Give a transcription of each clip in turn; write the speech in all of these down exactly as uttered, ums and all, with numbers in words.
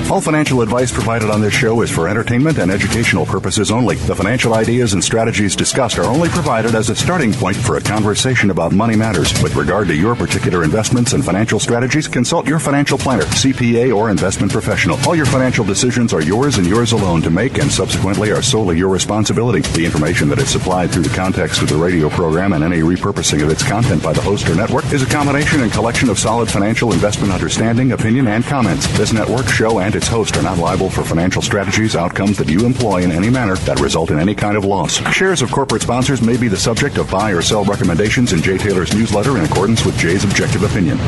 All financial advice provided on this show is for entertainment and educational purposes only. The financial ideas and strategies discussed are only provided as a starting point for a conversation about money matters. With regard to your particular investments and financial strategies, consult your financial planner, C P A, or investment professional. All your financial decisions are yours and yours alone to make, and subsequently are solely your responsibility. The information that is supplied through the context of the radio program and any repurposing of its content by the host or network is a combination and collection of solid financial investment understanding, opinion, and comments. This network, show, and its host are not liable for financial strategies, outcomes that you employ in any manner that result in any kind of loss. Shares of corporate sponsors may be the subject of buy or sell recommendations in Jay Taylor's newsletter in accordance with Jay's objective opinion.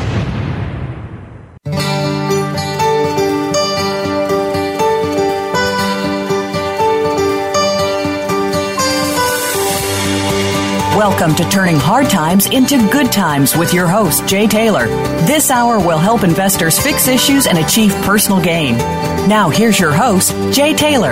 Welcome to Turning Hard Times into Good Times with your host, Jay Taylor. This hour will help investors fix issues and achieve personal gain. Now, here's your host, Jay Taylor.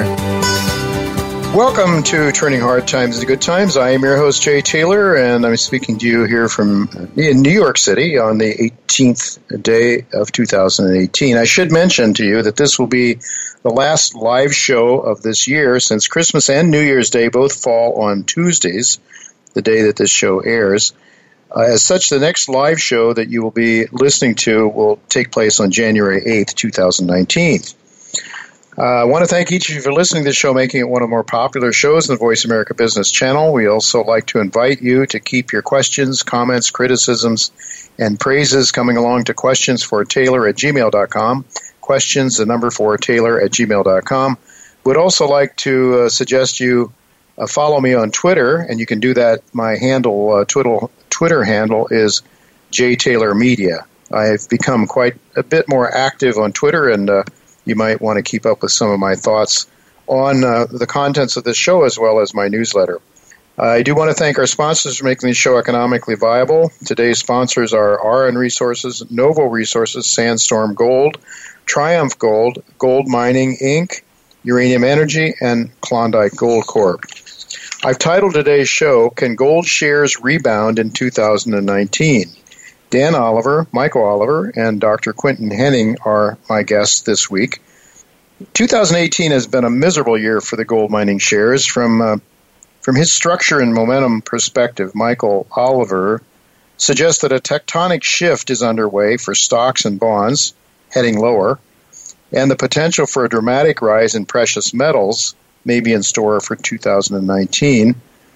Welcome to Turning Hard Times into Good Times. I am your host, Jay Taylor, and I'm speaking to you here from in New York City on the eighteenth day of two thousand eighteen. I should mention to you that this will be the last live show of this year, since Christmas and New Year's Day both fall on Tuesdays, the day that this show airs. Uh, as such, the next live show that you will be listening to will take place on January eighth, twenty nineteen. Uh, I want to thank each of you for listening to this show, making it one of the more popular shows in the Voice America Business Channel. We also like to invite you to keep your questions, comments, criticisms, and praises coming along to questions for Taylor at gmail dot com. Questions, the number for Taylor at gmail dot com. Would also like to uh, suggest you Uh, follow me on Twitter, and you can do that. My handle, uh, Twitter, Twitter handle is J Taylor Media. I've become quite a bit more active on Twitter, and uh, you might want to keep up with some of my thoughts on uh, the contents of this show as well as my newsletter. I do want to thank our sponsors for making this show economically viable. Today's sponsors are R N Resources, Novo Resources, Sandstorm Gold, Triumph Gold, Gold Mining, Incorporated, Uranium Energy, and Klondike Gold Corp. I've titled today's show, Can Gold Shares Rebound in two thousand nineteen? Dan Oliver, Michael Oliver, and Doctor Quentin Henning are my guests this week. two thousand eighteen has been a miserable year for the gold mining shares. From, uh, from his structure and momentum perspective, Michael Oliver suggests that a tectonic shift is underway for stocks and bonds heading lower, and the potential for a dramatic rise in precious metals may be in store for two thousand nineteen,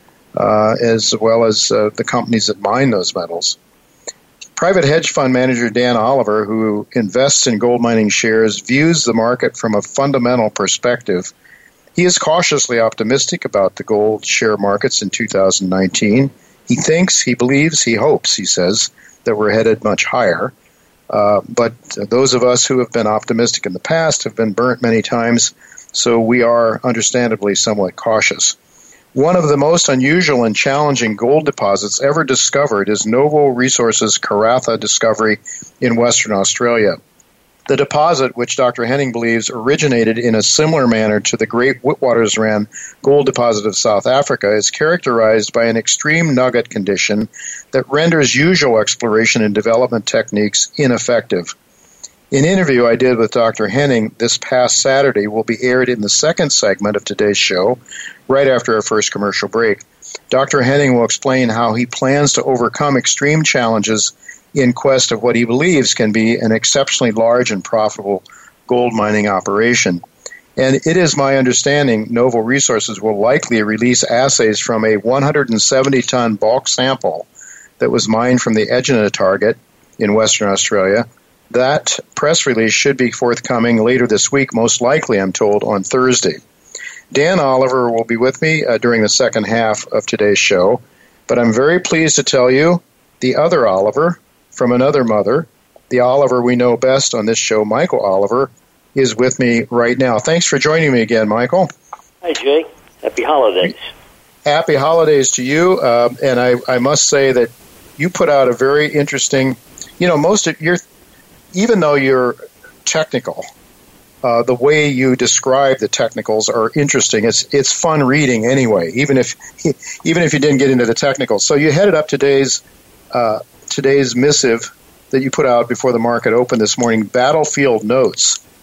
uh, as well as uh, the companies that mine those metals. Private hedge fund manager Dan Oliver, who invests in gold mining shares, views the market from a fundamental perspective. He is cautiously optimistic about the gold share markets in two thousand nineteen. He thinks, he believes, he hopes, he says, that we're headed much higher. Uh, but those of us who have been optimistic in the past have been burnt many times, so we are understandably somewhat cautious. One of the most unusual and challenging gold deposits ever discovered is Novo Resources' Karratha discovery in Western Australia. The deposit, which Doctor Henning believes originated in a similar manner to the Great Witwatersrand gold deposit of South Africa, is characterized by an extreme nugget condition that renders usual exploration and development techniques ineffective. An interview I did with Doctor Henning this past Saturday will be aired in the second segment of today's show, right after our first commercial break. Doctor Henning will explain how he plans to overcome extreme challenges in quest of what he believes can be an exceptionally large and profitable gold mining operation. And it is my understanding Novo Resources will likely release assays from a one hundred seventy ton bulk sample that was mined from the Egina target in Western Australia. That press release should be forthcoming later this week, most likely, I'm told, on Thursday. Dan Oliver will be with me uh, during the second half of today's show, but I'm very pleased to tell you the other Oliver, from another mother, the Oliver we know best on this show, Michael Oliver, is with me right now. Thanks for joining me again, Michael. Hi, Jay. Happy holidays. Happy holidays to you. Uh, and I, I must say that you put out a very interesting, you know, most of your, even though you're technical, uh, the way you describe the technicals are interesting. It's it's fun reading anyway, even if even if you didn't get into the technicals. So you headed up today's uh, today's missive that you put out before the market opened this morning, Battlefield Notes.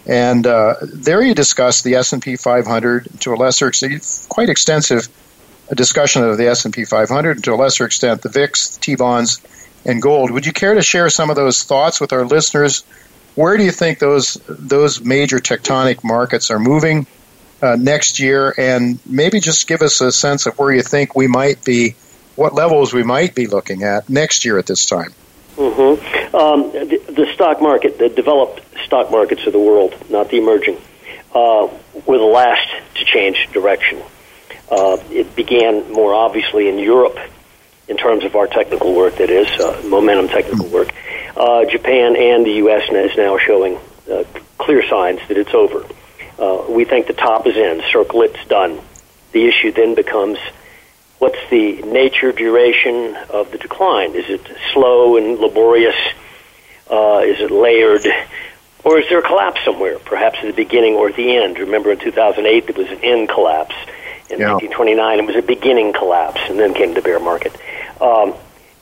And uh, there you discussed the S and P five hundred, to a lesser extent, quite extensive discussion of the S and P five hundred, and to a lesser extent, the V I X, T-bonds, and gold. Would you care to share some of those thoughts with our listeners? Where do you think those those major tectonic markets are moving uh, next year? And maybe just give us a sense of where you think we might be, what levels we might be looking at next year at this time. Mm-hmm. Um, the, the stock market, the developed stock markets of the world, not the emerging, uh, were the last to change direction. Uh, it began more obviously in Europe in terms of our technical work, that is, uh, momentum technical work. Uh, Japan and the U S is now showing uh, clear signs that it's over. Uh, we think the top is in, circle it's done. The issue then becomes, what's the nature, duration of the decline? Is it slow and laborious? Uh, is it layered? Or is there a collapse somewhere, perhaps at the beginning or at the end? Remember in two thousand eight, there was an end collapse. In yeah. nineteen twenty-nine, it was a beginning collapse, and then came the bear market. Um,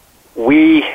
we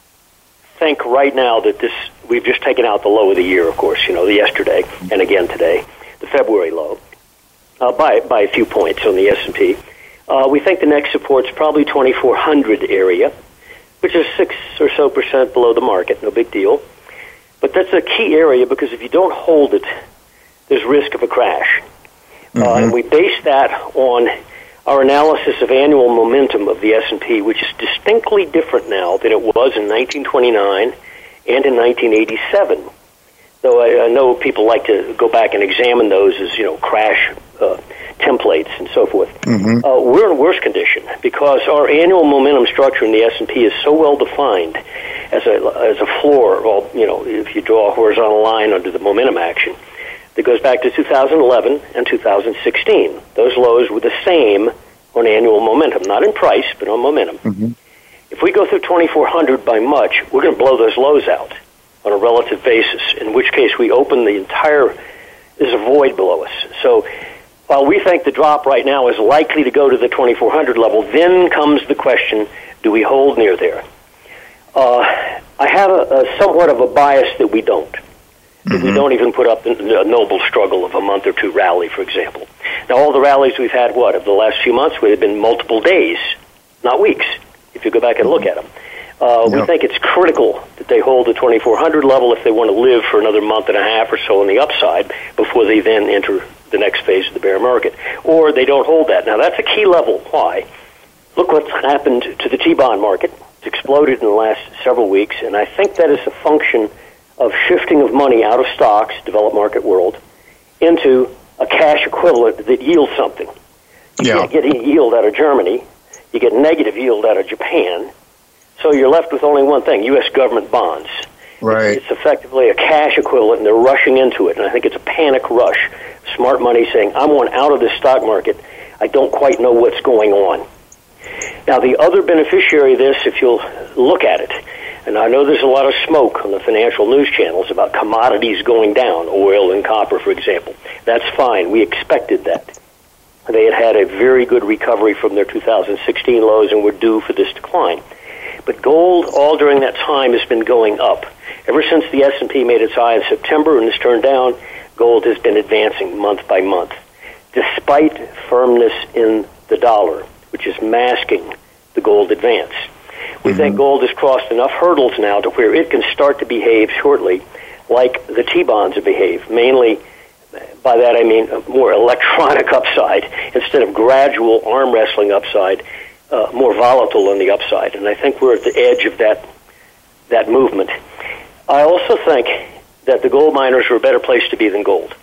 think right now that this, we've just taken out the low of the year, of course, you know, the yesterday, and again today, the February low, uh, by, by a few points on the S and P. Uh, we think the next support's probably twenty-four hundred area, which is six or so percent below the market, no big deal. But that's a key area because if you don't hold it, there's risk of a crash. Mm-hmm. Uh, and we base that on our analysis of annual momentum of the S and P, which is distinctly different now than it was in nineteen twenty-nine and in nineteen eighty-seven. Though I, I know people like to go back and examine those as, you know, crash uh, templates and so forth. Mm-hmm. Uh, we're in worse condition because our annual momentum structure in the S and P is so well defined as a as a floor. Well, you know, if you draw a horizontal line under the momentum action, that goes back to two thousand eleven and two thousand sixteen. Those lows were the same on annual momentum, not in price, but on momentum. Mm-hmm. If we go through twenty-four hundred by much, we're going to blow those lows out on a relative basis, in which case we open the entire, there's a void below us. So while we think the drop right now is likely to go to the twenty-four hundred level, then comes the question, do we hold near there? Uh, I have a, a somewhat of a bias that we don't. Mm-hmm. We don't even put up the, the noble struggle of a month or two rally, for example. Now, all the rallies we've had, what, of the last few months, would have been multiple days, not weeks, if you go back and look at them. Uh, yeah. We think it's critical that they hold the twenty-four hundred level if they want to live for another month and a half or so on the upside before they then enter the next phase of the bear market. Or they don't hold that. Now, that's a key level. Why? Look what's happened to the T-bond market. It's exploded in the last several weeks, and I think that is a function of shifting of money out of stocks, developed market world, into a cash equivalent that yields something. You yeah. can't get any yield out of Germany. You get negative yield out of Japan. So you're left with only one thing, U S government bonds. Right. It's, it's effectively a cash equivalent, and they're rushing into it. And I think it's a panic rush. Smart money saying, I want out of this stock market. I don't quite know what's going on. Now, the other beneficiary of this, if you'll look at it, and I know there's a lot of smoke on the financial news channels about commodities going down, oil and copper, for example. That's fine. We expected that. They had had a very good recovery from their two thousand sixteen lows and were due for this decline. But gold, all during that time, has been going up. Ever since the S and P made its high in September and has turned down, gold has been advancing month by month, despite firmness in the dollar, which is masking the gold advance. We mm-hmm. think gold has crossed enough hurdles now to where it can start to behave shortly like the T-bonds have behaved. Mainly, by that I mean a more electronic upside instead of gradual arm wrestling upside, uh, more volatile on the upside. And I think we're at the edge of that that movement. I also think that the gold miners are a better place to be than gold.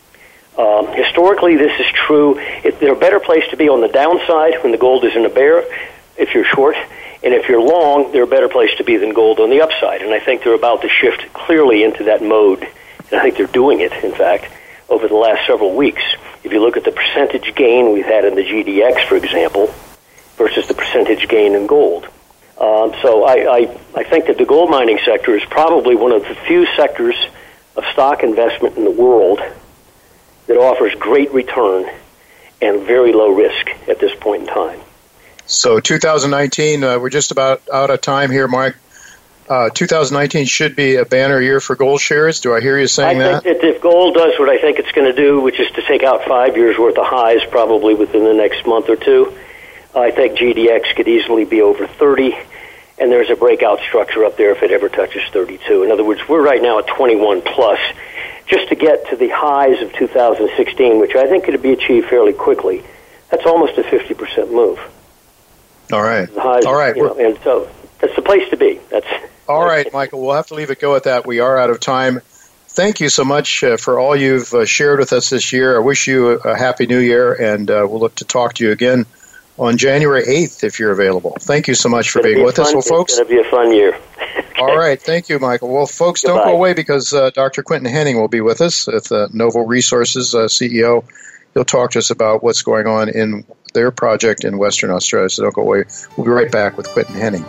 Um, historically, this is true. It, they're a better place to be on the downside when the gold is in a bear, if you're short. And if you're long, they're a better place to be than gold on the upside. And I think they're about to shift clearly into that mode. And I think they're doing it, in fact, over the last several weeks. If you look at the percentage gain we've had in the G D X, for example, versus the percentage gain in gold. Um, so I, I, I think that the gold mining sector is probably one of the few sectors of stock investment in the world that offers great return and very low risk at this point in time. So two thousand nineteen, uh, we're just about out of time here, Mike. uh, two thousand nineteen should be a banner year for gold shares. Do I hear you saying I that? I think that if gold does what I think it's going to do, which is to take out five years' worth of highs probably within the next month or two, I think G D X could easily be over thirty, and there's a breakout structure up there if it ever touches thirty-two. In other words, we're right now at twenty-one plus. Just to get to the highs of two thousand sixteen, which I think could be achieved fairly quickly, that's almost a fifty percent move. All right. The highs, All right. You know, and so that's the place to be. That's all right, Michael. We'll have to leave it go at that. We are out of time. Thank you so much uh, for all you've uh, shared with us this year. I wish you a, a happy new year, and uh, we'll look to talk to you again on January eighth if you're available. Thank you so much for being with fun, us. Well, folks, it's going to be a fun year. Okay. All right. Thank you, Michael. Well, folks, Goodbye. Don't go away because uh, Doctor Quentin Henning will be with us, with uh, Novo Resources uh, C E O. He'll talk to us about what's going on in their project in Western Australia. So don't go away. We'll be right back with Quentin Henning.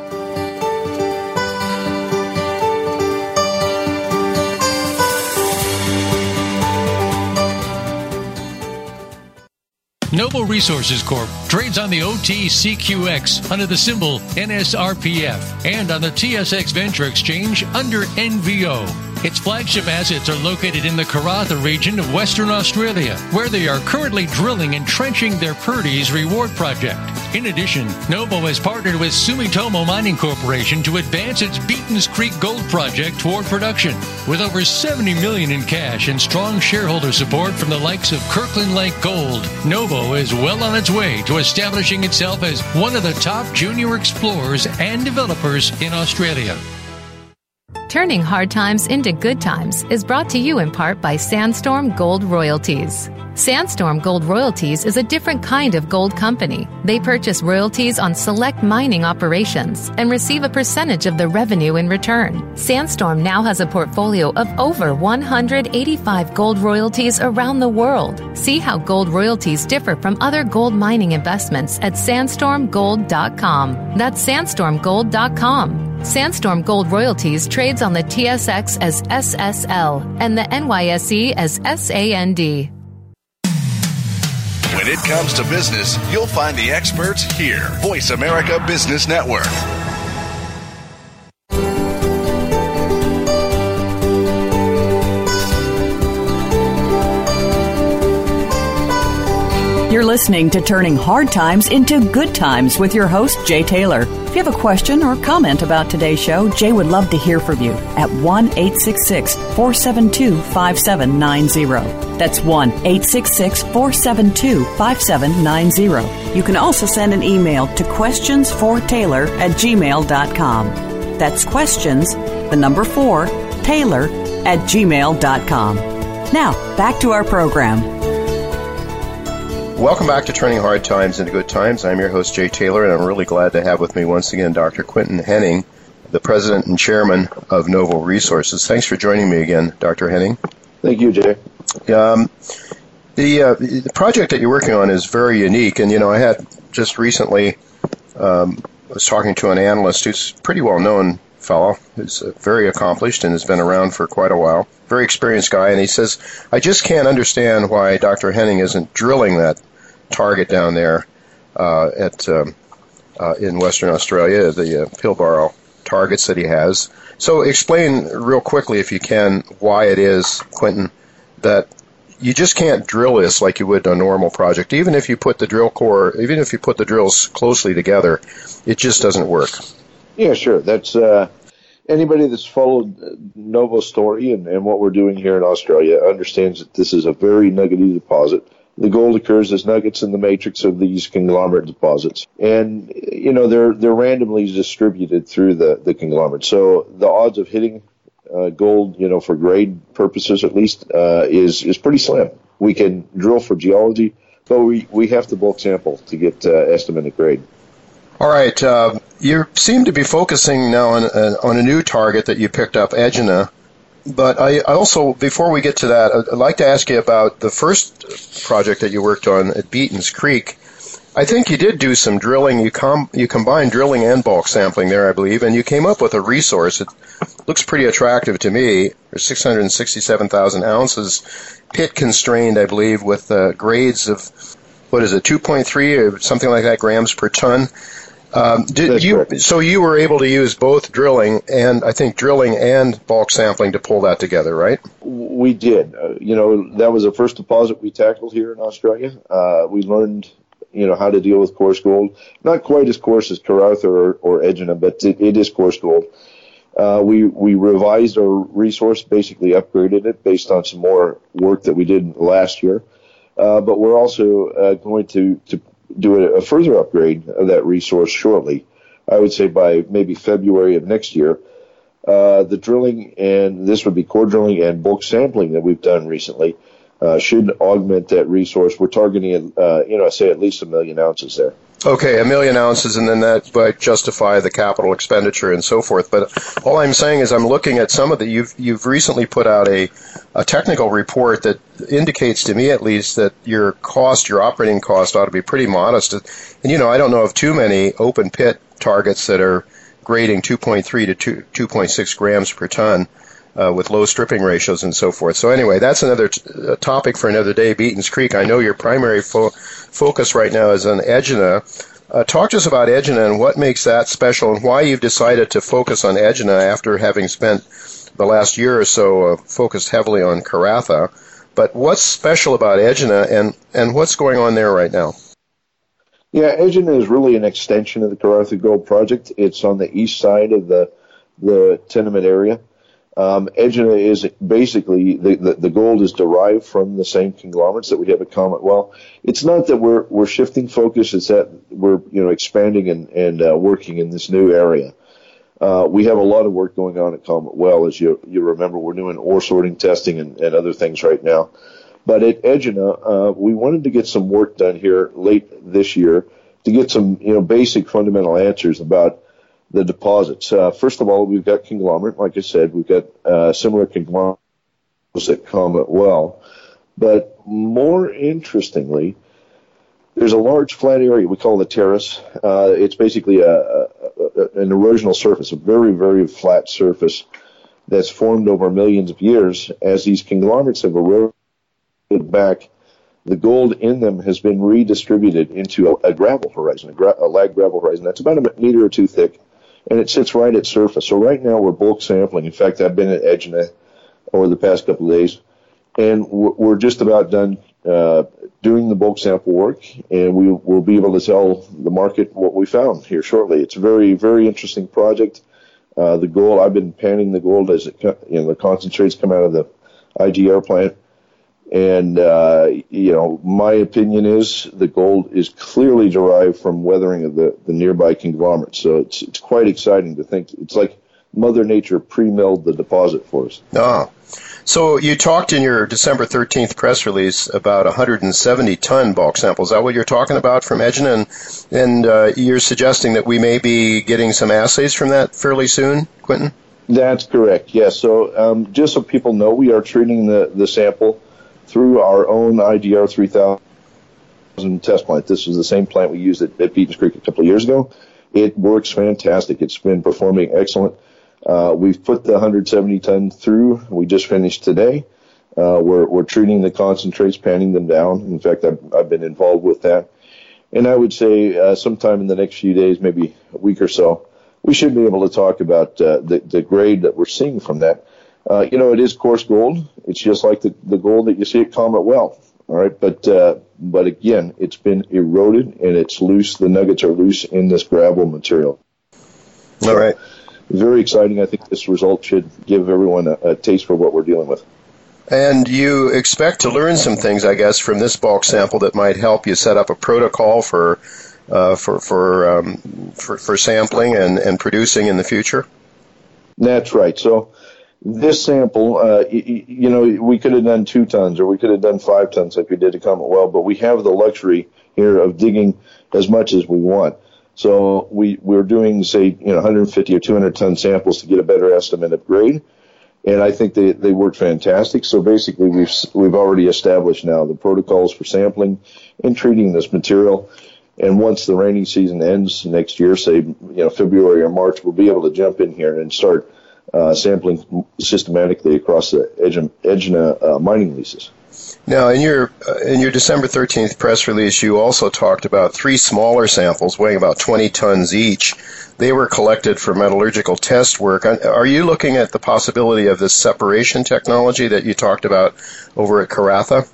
Novo Resources Corp trades on the O T C Q X under the symbol N S R P F and on the T S X Venture Exchange under N V O. Its flagship assets are located in the Karratha region of Western Australia, where they are currently drilling and trenching their Purdy's Reward project. In addition, Novo has partnered with Sumitomo Mining Corporation to advance its Beaton's Creek Gold project toward production. With over seventy million dollars in cash and strong shareholder support from the likes of Kirkland Lake Gold, Novo is well on its way to establishing itself as one of the top junior explorers and developers in Australia. Turning hard times into good times is brought to you in part by Sandstorm Gold Royalties. Sandstorm Gold Royalties is a different kind of gold company. They purchase royalties on select mining operations and receive a percentage of the revenue in return. Sandstorm now has a portfolio of over one hundred eighty-five gold royalties around the world. See how gold royalties differ from other gold mining investments at sandstorm gold dot com. That's sandstorm gold dot com. Sandstorm Gold Royalties trades on the T S X as S S L and the N Y S E as S A N D. When it comes to business, you'll find the experts here. Voice America Business Network. You're listening to Turning Hard Times into Good Times with your host, Jay Taylor. If you have a question or comment about today's show, Jay would love to hear from you at one eight six six, four seven two, five seven nine zero. That's one eight six six, four seven two, five seven nine zero. You can also send an email to questions for taylor at gmail dot com. That's questions, the number four, Taylor at gmail dot com. Now, back to our program. Welcome back to Turning Hard Times into Good Times. I'm your host, Jay Taylor, and I'm really glad to have with me once again Doctor Quentin Henning, the president and chairman of Novo Resources. Thanks for joining me again, Doctor Henning. Thank you, Jay. Um, the, uh, the project that you're working on is very unique, and, you know, I had just recently um, was talking to an analyst who's a pretty well-known fellow, who's uh, very accomplished and has been around for quite a while, very experienced guy, and he says, I just can't understand why Doctor Henning isn't drilling that target down there uh, at um, uh, in Western Australia, the uh, Pilbara targets that he has. So explain real quickly, if you can, why it is, Quentin, that you just can't drill this like you would a normal project. Even if you put the drill core, even if you put the drills closely together, it just doesn't work. Yeah, sure. That's uh, anybody that's followed Novo's story and, and what we're doing here in Australia understands that this is a very nuggety deposit. The gold occurs as nuggets in the matrix of these conglomerate deposits. And, you know, they're they're randomly distributed through the, the conglomerate. So the odds of hitting uh, gold, you know, for grade purposes at least, uh, is, is pretty slim. We can drill for geology, but we, we have to bulk sample to get uh, estimated grade. All right. Uh, you seem to be focusing now on, uh, on a new target that you picked up, Egina. But I, I also, before we get to that, I'd like to ask you about the first project that you worked on at Beaton's Creek. I think you did do some drilling. You com- you combined drilling and bulk sampling there, I believe, and you came up with a resource. It looks pretty attractive to me. There's six hundred sixty-seven thousand ounces, pit constrained, I believe, with uh, grades of, what is it, two point three or something like that grams per ton. Um, did you? Correct. So you were able to use both drilling and I think drilling and bulk sampling to pull that together, right? We did. Uh, you know, that was the first deposit we tackled here in Australia. Uh, we learned, you know, how to deal with coarse gold. Not quite as coarse as Karratha or, or Egina, but it, it is coarse gold. Uh, we, we revised our resource, basically upgraded it based on some more work that we did last year. Uh, but we're also uh, going to, to do a, a further upgrade of that resource shortly. I would say by maybe February of next year. Uh, the drilling, and this would be core drilling and bulk sampling that we've done recently, uh, should augment that resource. We're targeting, uh, you know, say at least a million ounces there. Okay, a million ounces, and then that might justify the capital expenditure and so forth. But all I'm saying is I'm looking at some of the, you've, you've recently put out a, a technical report that indicates to me at least that your cost, your operating cost ought to be pretty modest. And, you know, I don't know of too many open pit targets that are grading two point three to two point six grams per ton uh, with low stripping ratios and so forth. So anyway, that's another t- topic for another day, Beaton's Creek. I know your primary fo- focus right now is on Egina. Uh, talk to us about Egina and what makes that special and why you've decided to focus on Egina after having spent the last year or so uh, focused heavily on Karratha. But what's special about Egina and, and what's going on there right now? Yeah, Egina is really an extension of the Karratha Gold Project. It's on the east side of the the tenement area. Um, Egina is basically, the, the, the gold is derived from the same conglomerates that we have at Comet Well. It's not that we're we're shifting focus, it's that we're you know expanding and, and uh, working in this new area. Uh, we have a lot of work going on at Comet Well. As you you remember, we're doing ore sorting testing and, and other things right now. But at Egina, uh, we wanted to get some work done here late this year to get some, you know, basic fundamental answers about the deposits. Uh, first of all, we've got conglomerate. Like I said, we've got uh, similar conglomerates at Comet Well. But more interestingly, there's a large flat area we call the terrace. Uh, it's basically a, a, a, an erosional surface, a very, very flat surface that's formed over millions of years as these conglomerates have eroded back. The gold in them has been redistributed into a, a gravel horizon, a, gra- a lag gravel horizon that's about a meter or two thick, and it sits right at surface. So right now we're bulk sampling. In fact, I've been at Egina over the past couple of days, and we're, we're just about done uh, doing the bulk sample work, and we will be able to tell the market what we found here shortly. It's a very, very interesting project. Uh, the gold, I've been panning the gold as it, you know, the concentrates come out of the I G R plant. And, uh, you know, my opinion is the gold is clearly derived from weathering of the, the nearby conglomerates. So it's it's quite exciting to think. It's like Mother Nature pre-milled the deposit for us. Ah. So you talked in your December thirteenth press release about one hundred seventy ton bulk samples. Is that what you're talking about from Egina? And, and uh, you're suggesting that we may be getting some assays from that fairly soon, Quentin? That's correct, yes. So um, just so people know, we are treating the, the sample through our own I D R three thousand test plant. This is the same plant we used at, at Beaton's Creek a couple of years ago. It works fantastic. It's been performing excellent. Uh, we've put the one hundred seventy ton through. We just finished today. Uh, we're, we're treating the concentrates, panning them down. In fact, I've, I've been involved with that. And I would say uh, sometime in the next few days, maybe a week or so, we should be able to talk about uh, the, the grade that we're seeing from that. Uh, you know, it is coarse gold. It's just like the, the gold that you see at Comet Well. All right. But, uh, but again, it's been eroded and it's loose. The nuggets are loose in this gravel material. So, all right. Very exciting. I think this result should give everyone a, a taste for what we're dealing with. And you expect to learn some things, I guess, from this bulk sample that might help you set up a protocol for, uh, for, for, um, for, for sampling and, and producing in the future? That's right. So, this sample, uh, you, you know, we could have done two tons or we could have done five tons like we did at Comet Well, but we have the luxury here of digging as much as we want. So we, we're doing, say, you know, one hundred fifty or two hundred ton samples to get a better estimate of grade. And I think they, they work fantastic. So basically we've, we've already established now the protocols for sampling and treating this material. And once the rainy season ends next year, say, you know, February or March, we'll be able to jump in here and start Uh, sampling systematically across the Egina uh, mining leases. Now, in your uh, in your December thirteenth press release, you also talked about three smaller samples weighing about twenty tons each. They were collected for metallurgical test work. Are you looking at the possibility of this separation technology that you talked about over at Karratha?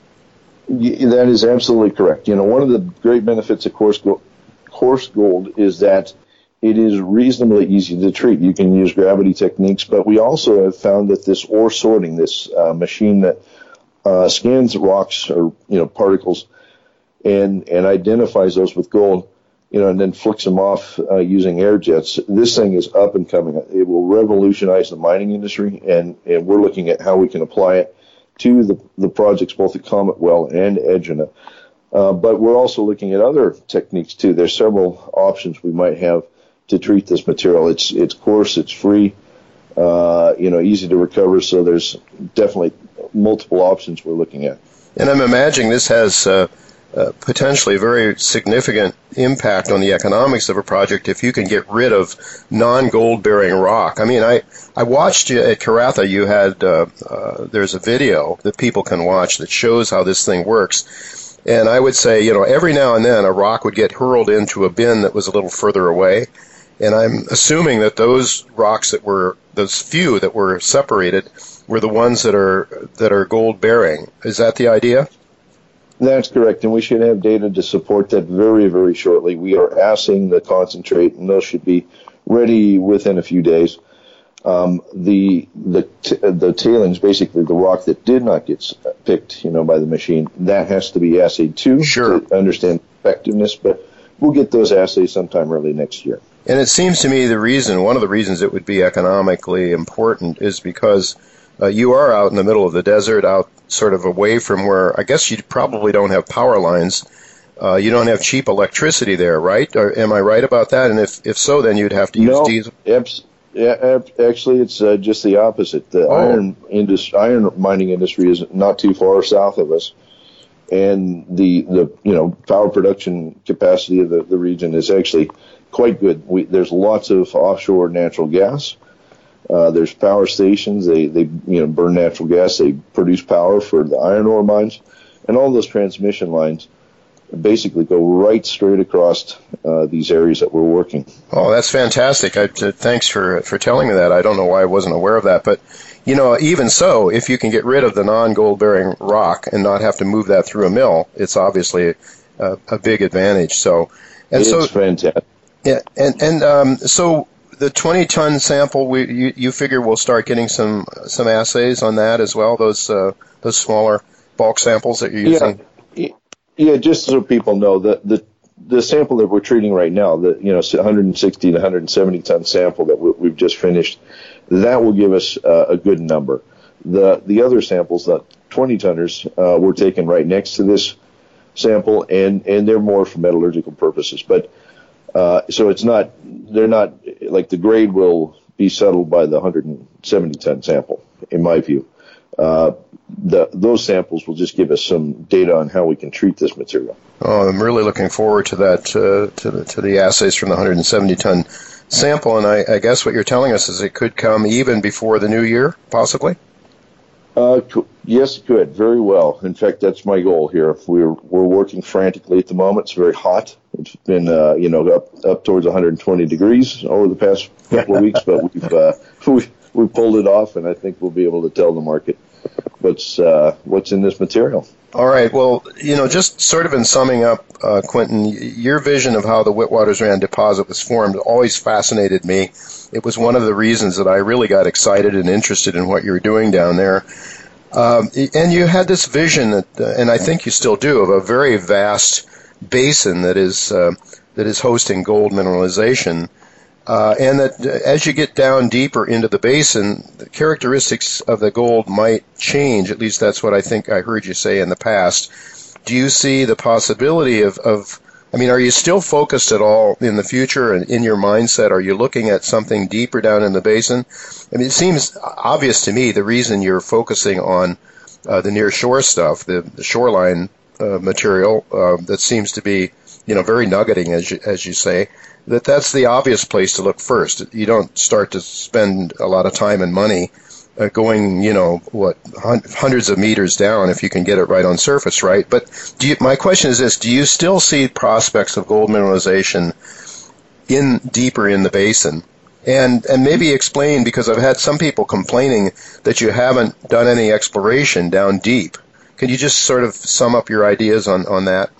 That is absolutely correct. You know, one of the great benefits of coarse gold, coarse gold is that it is reasonably easy to treat. You can use gravity techniques, but we also have found that this ore sorting, this uh, machine that uh, scans rocks or, you know, particles and, and identifies those with gold, you know, and then flicks them off uh, using air jets. This thing is up and coming. It will revolutionize the mining industry, and, and we're looking at how we can apply it to the, the projects both at Comet Well and Egina. Uh, but we're also looking at other techniques, too. There's several options we might have to treat this material. It's it's coarse, it's free, uh, you know, easy to recover, so there's definitely multiple options we're looking at. And I'm imagining this has uh, uh, potentially a very significant impact on the economics of a project if you can get rid of non-gold-bearing rock. I mean, I, I watched you at Karratha. You had, uh, uh, there's a video that people can watch that shows how this thing works. And I would say, you know, every now and then a rock would get hurled into a bin that was a little further away. And I'm assuming that those rocks that were, those few that were separated, were the ones that are that are gold-bearing. Is that the idea? That's correct, and we should have data to support that very, very shortly. We are assaying the concentrate, and those should be ready within a few days. Um, the the t- the tailings, basically the rock that did not get picked, you know, by the machine, that has to be assayed too sure. to understand effectiveness. But we'll get those assays sometime early next year. And it seems to me the reason, one of the reasons it would be economically important is because uh, you are out in the middle of the desert, out sort of away from where, I guess you probably don't have power lines. Uh, you don't have cheap electricity there, right? Or, am I right about that? And if, if so, then you'd have to use no, diesel. Abs- yeah, actually, it's uh, just the opposite. The oh. iron indus- iron mining industry is not too far south of us. And the, the you know power production capacity of the, the region is actually quite good. We, there's lots of offshore natural gas. Uh, there's power stations. They they you know burn natural gas. They produce power for the iron ore mines, and all those transmission lines basically go right straight across uh, these areas that we're working. Oh, that's fantastic. I, uh, thanks for for telling me that. I don't know why I wasn't aware of that, but you know, even so, if you can get rid of the non-gold-bearing rock and not have to move that through a mill, it's obviously a, a big advantage. So, and it's so fantastic. Yeah, and and um, so the twenty-ton sample, we you, you figure we'll start getting some some assays on that as well. Those uh, those smaller bulk samples that you're using. Yeah, yeah. Just so people know, the the the sample that we're treating right now, the you know one hundred sixty to one hundred seventy ton sample that we, we've just finished, that will give us uh, a good number. The the other samples, the twenty tonners, uh, we're taking right next to this sample, and and they're more for metallurgical purposes, but. Uh, so it's not, they're not, like the grade will be settled by the one hundred seventy ton sample, in my view. Uh, the, those samples will just give us some data on how we can treat this material. Oh, I'm really looking forward to that, uh, to the, to the assays from the one hundred seventy ton sample, and I, I guess what you're telling us is it could come even before the new year, possibly? Uh, yes, good, very well. In fact, that's my goal here. We're we're working frantically at the moment. It's very hot. It's been uh, you know up up towards one hundred twenty degrees over the past couple of weeks, but we've uh, we we pulled it off, and I think we'll be able to tell the market what's uh, what's in this material. All right. Well, you know, just sort of in summing up, uh, Quentin, your vision of how the Witwatersrand deposit was formed always fascinated me. It was one of the reasons that I really got excited and interested in what you were doing down there. Um, and you had this vision, that, uh, and I think you still do, of a very vast basin that is uh, that is hosting gold mineralization. Uh, and that uh, as you get down deeper into the basin, the characteristics of the gold might change. At least that's what I think I heard you say in the past. Do you see the possibility of, of I mean, are you still focused at all in the future and in your mindset? Are you looking at something deeper down in the basin? I mean, it seems obvious to me the reason you're focusing on uh, the near shore stuff, the, the shoreline uh, material uh, that seems to be, you know, very nuggeting, as you, as you say, that that's the obvious place to look first. You don't start to spend a lot of time and money uh, going, you know, what, hun- hundreds of meters down if you can get it right on surface, right? But do you, my question is this, do you still see prospects of gold mineralization in deeper in the basin? And and maybe explain, because I've had some people complaining that you haven't done any exploration down deep. Can you just sort of sum up your ideas on, on that?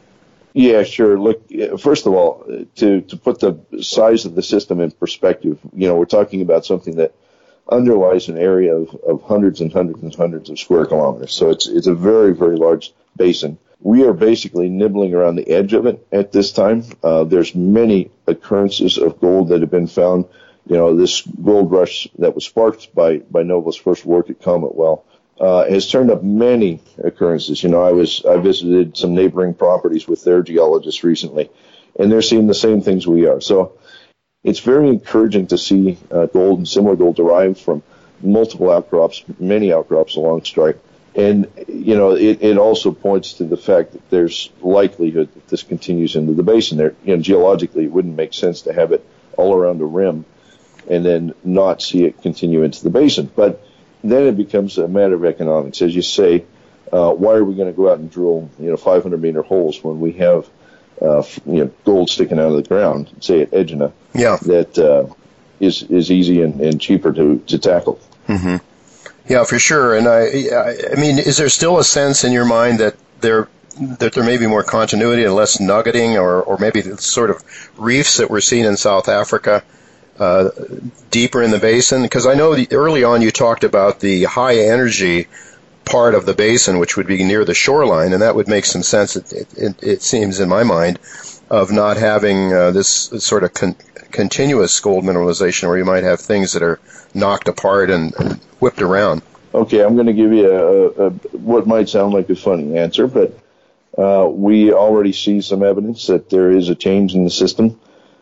Yeah, sure. Look, first of all, to, to put the size of the system in perspective, you know, we're talking about something that underlies an area of, of hundreds and hundreds and hundreds of square kilometers. So it's it's a very, very large basin. We are basically nibbling around the edge of it at this time. Uh, there's many occurrences of gold that have been found. You know, this gold rush that was sparked by, by Nova's first work at Comet Well uh, has turned up many occurrences. You know, I was I visited some neighboring properties with their geologists recently, and they're seeing the same things we are. So it's very encouraging to see uh, gold and similar gold derived from multiple outcrops, many outcrops along strike. And, you know, it, it also points to the fact that there's likelihood that this continues into the basin. There, you know, geologically, it wouldn't make sense to have it all around the rim and then not see it continue into the basin. But then it becomes a matter of economics. As you say, uh, why are we going to go out and drill, you know, five hundred meter holes when we have, uh, you know, gold sticking out of the ground, say at Egina, yeah. that uh, is is easy and, and cheaper to, to tackle. Mm-hmm. Yeah, for sure. And I, I mean, is there still a sense in your mind that there that there may be more continuity and less nuggeting, or, or maybe the sort of reefs that we're seeing in South Africa uh, deeper in the basin? Because I know the, early on you talked about the high energy part of the basin, which would be near the shoreline, and that would make some sense, it, it, it seems in my mind, of not having uh, this sort of con- continuous gold mineralization where you might have things that are knocked apart and, and whipped around. Okay, I'm going to give you a, a, what might sound like a funny answer, but uh, we already see some evidence that there is a change in the system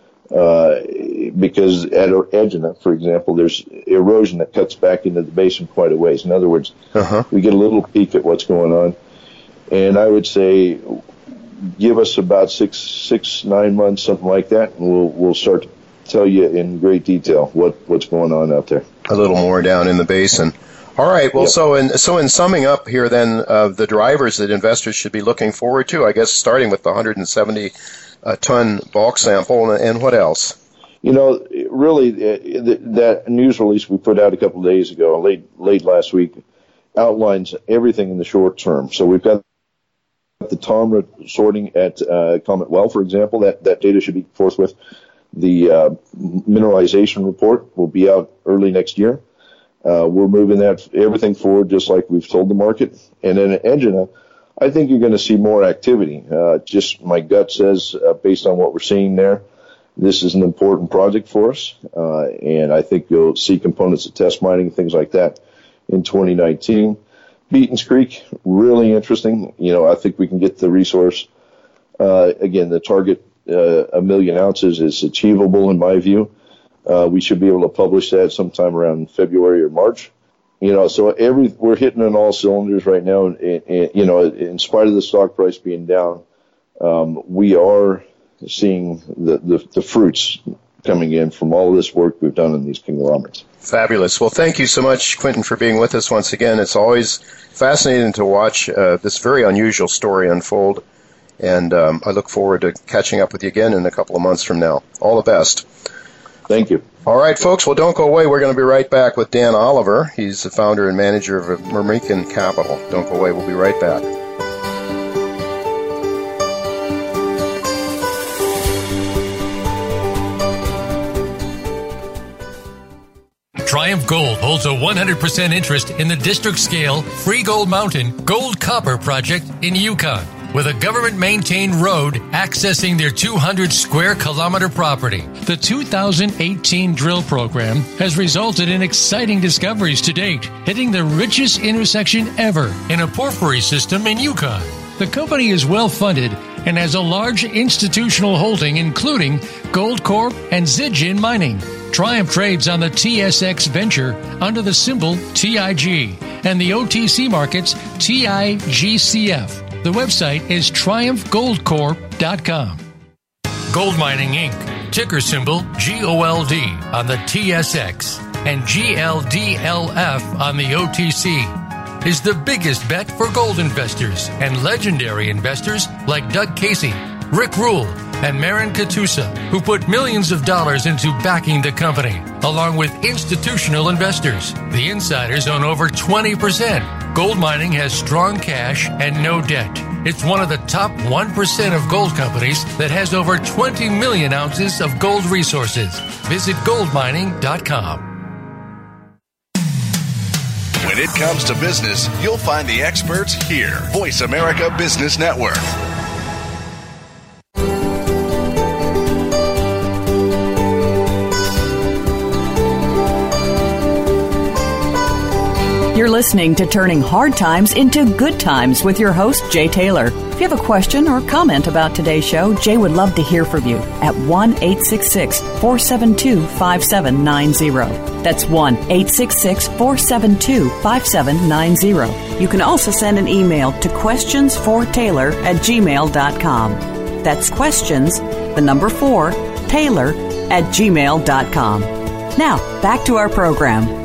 uh, because at Egina, for example, there's erosion that cuts back into the basin quite a ways. In other words, uh-huh. we get a little peek at what's going on, and I would say give us about six, six, nine months, something like that, and we'll we'll start to tell you in great detail what, what's going on out there. A little more down in the basin. All right. Well, yep. so in so in summing up here, then uh, the drivers that investors should be looking forward to, I guess, starting with the one hundred seventy uh, ton bulk sample, and, and what else? You know, really, uh, that news release we put out a couple of days ago, late late last week, outlines everything in the short term. So we've got the TOMRA sorting at uh, Comet Well, for example. That that data should be forthwith. The uh, mineralization report will be out early next year. Uh, we're moving that everything forward just like we've told the market. And then at Egina, I think you're going to see more activity. Uh, just my gut says, uh, based on what we're seeing there, this is an important project for us. Uh, and I think you'll see components of test mining, things like that in twenty nineteen. Beaton's Creek, really interesting. You know, I think we can get the resource. Uh, again, the target, uh, a million ounces is achievable in my view. Uh, we should be able to publish that sometime around February or March. You know, so every we're hitting on all cylinders right now. And, and you know, in spite of the stock price being down, um, we are seeing the, the, the fruits coming in from all of this work we've done in these conglomerates. Fabulous. Well, thank you so much, Quentin, for being with us once again. It's always fascinating to watch uh, this very unusual story unfold. And um, I look forward to catching up with you again in a couple of months from now. All the best. Thank you. All right, folks. Well, don't go away. We're going to be right back with Dan Oliver. He's the founder and manager of Mermican Capital. Don't go away. We'll be right back. Triumph Gold holds a one hundred percent interest in the district-scale Free Gold Mountain gold-copper project in Yukon, with a government-maintained road accessing their two hundred square kilometer property. The two thousand eighteen drill program has resulted in exciting discoveries to date, hitting the richest intersection ever in a porphyry system in Yukon. The company is well-funded and has a large institutional holding, including Goldcorp and Zijin Mining. Triumph trades on the T S X Venture under the symbol T I G and the O T C markets T I G C F. The website is triumph gold corp dot com. Gold Mining Incorporated, ticker symbol G O L D on the T S X. and G L D L F on the O T C, is the biggest bet for gold investors and legendary investors like Doug Casey, Rick Rule, and Marin Katusa, who put millions of dollars into backing the company, along with institutional investors. The insiders own over twenty percent. Gold mining has strong cash and no debt. It's one of the top one percent of gold companies that has over twenty million ounces of gold resources. Visit gold mining dot com. When it comes to business, you'll find the experts here. Voice America Business Network. You're listening to Turning Hard Times into Good Times with your host, Jay Taylor. If you have a question or comment about today's show, Jay would love to hear from you at one eight six six, four seven two, five seven nine zero. That's one eight six six, four seven two, five seven nine zero. You can also send an email to questions for taylor at gmail dot com. That's questions, the number four, Taylor at gmail dot com. Now, back to our program.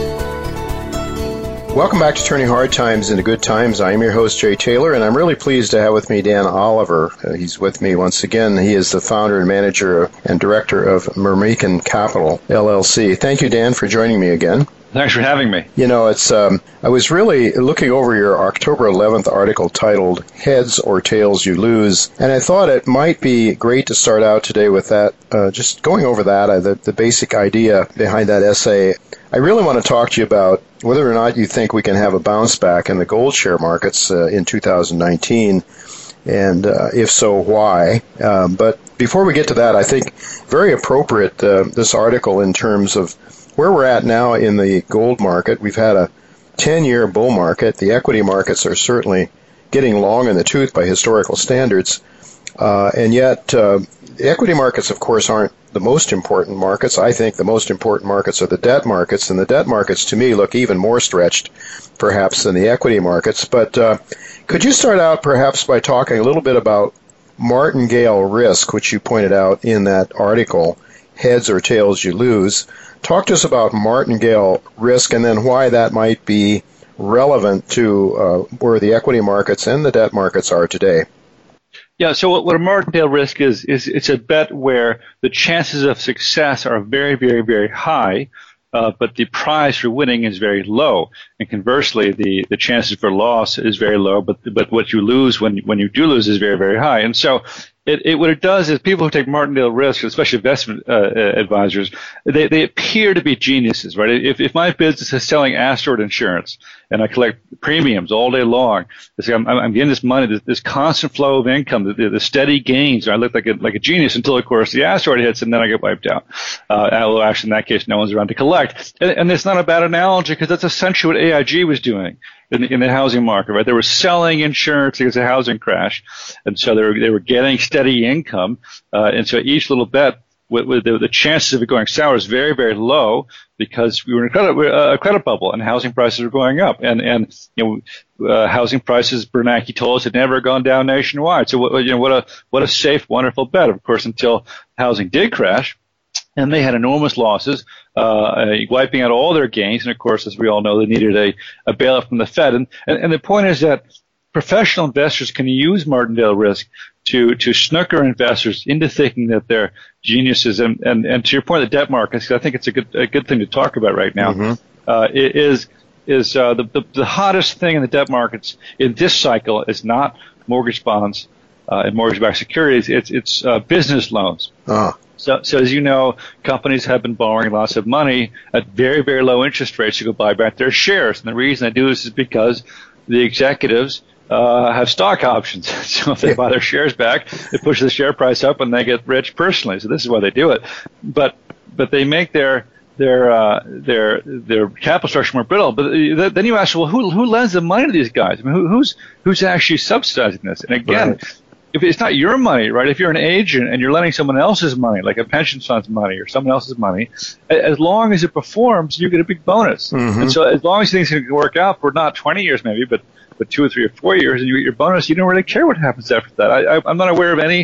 Welcome back to Turning Hard Times into Good Times. I'm your host, Jay Taylor, and I'm really pleased to have with me Dan Oliver. Uh, he's with me once again. He is the founder and manager and director of Mermican Capital, L L C. Thank you, Dan, for joining me again. Thanks for having me. You know, it's. Um, I was really looking over your October eleventh article titled Heads or Tails You Lose, and I thought it might be great to start out today with that, uh, just going over that, uh, the, the basic idea behind that essay. I really want to talk to you about whether or not you think we can have a bounce back in the gold share markets uh, in two thousand nineteen, and uh, if so, why? Um, but before we get to that, I think very appropriate, uh, this article in terms of where we're at now in the gold market. We've had a ten-year bull market. The equity markets are certainly getting long in the tooth by historical standards, uh, and yet uh, the equity markets, of course, aren't the most important markets. I think the most important markets are the debt markets, and the debt markets, to me, look even more stretched, perhaps, than the equity markets. But uh, could you start out, perhaps, by talking a little bit about martingale risk, which you pointed out in that article, Heads or Tails You Lose. Talk to us about martingale risk and then why that might be relevant to uh, where the equity markets and the debt markets are today. Yeah, so what, what a martingale risk is, is it's a bet where the chances of success are very, very, very high, uh, but the prize for winning is very low. And conversely, the, the chances for loss is very low, but but what you lose when when you do lose is very, very high. And so it, it what it does is people who take martingale risk, especially investment uh, advisors, they, they appear to be geniuses, right? If if my business is selling Asteroid Insurance and I collect premiums all day long, I'm, I'm getting this money, this, this constant flow of income, the, the steady gains, and I look like a like a genius until, of course, the asteroid hits and then I get wiped out. Uh, although actually in that case, no one's around to collect. And, and it's not a bad analogy because that's essentially what A I G was doing in the, in the housing market, right? They were selling insurance against a housing crash, and so they were they were getting steady income, uh, and so each little bet, with, with the, the chances of it going sour is very, very low because we were in a credit, uh, a credit bubble and housing prices were going up, and and you know uh, housing prices, Bernanke told us, had never gone down nationwide. So what, you know what a what a safe, wonderful bet, of course, until housing did crash. And they had enormous losses, uh, wiping out all their gains. And, of course, as we all know, they needed a, a bailout from the Fed. And, and, and the point is that professional investors can use martingale risk to, to snooker investors into thinking that they're geniuses. And, and, and to your point, the debt markets, I think it's a good, a good thing to talk about right now, mm-hmm. uh, is, is uh, the, the, the hottest thing in the debt markets in this cycle is not mortgage bonds uh, and mortgage-backed securities. It's, it's uh, business loans. Uh-huh. So, so as you know, companies have been borrowing lots of money at very, very low interest rates to go buy back their shares. And the reason they do this is because the executives uh, have stock options. So if they buy their shares back, it pushes the share price up and they get rich personally. So this is why they do it. But but they make their their uh, their their capital structure more brittle. But then you ask, well, who who lends the money to these guys? I mean, who, who's who's actually subsidizing this? And again. Right. If it's not your money, right? If you're an agent and you're lending someone else's money, like a pension fund's money or someone else's money, as long as it performs, you get a big bonus. Mm-hmm. And so as long as things can work out for not twenty years maybe, but, but two or three or four years, and you get your bonus, you don't really care what happens after that. I, I, I'm not aware of any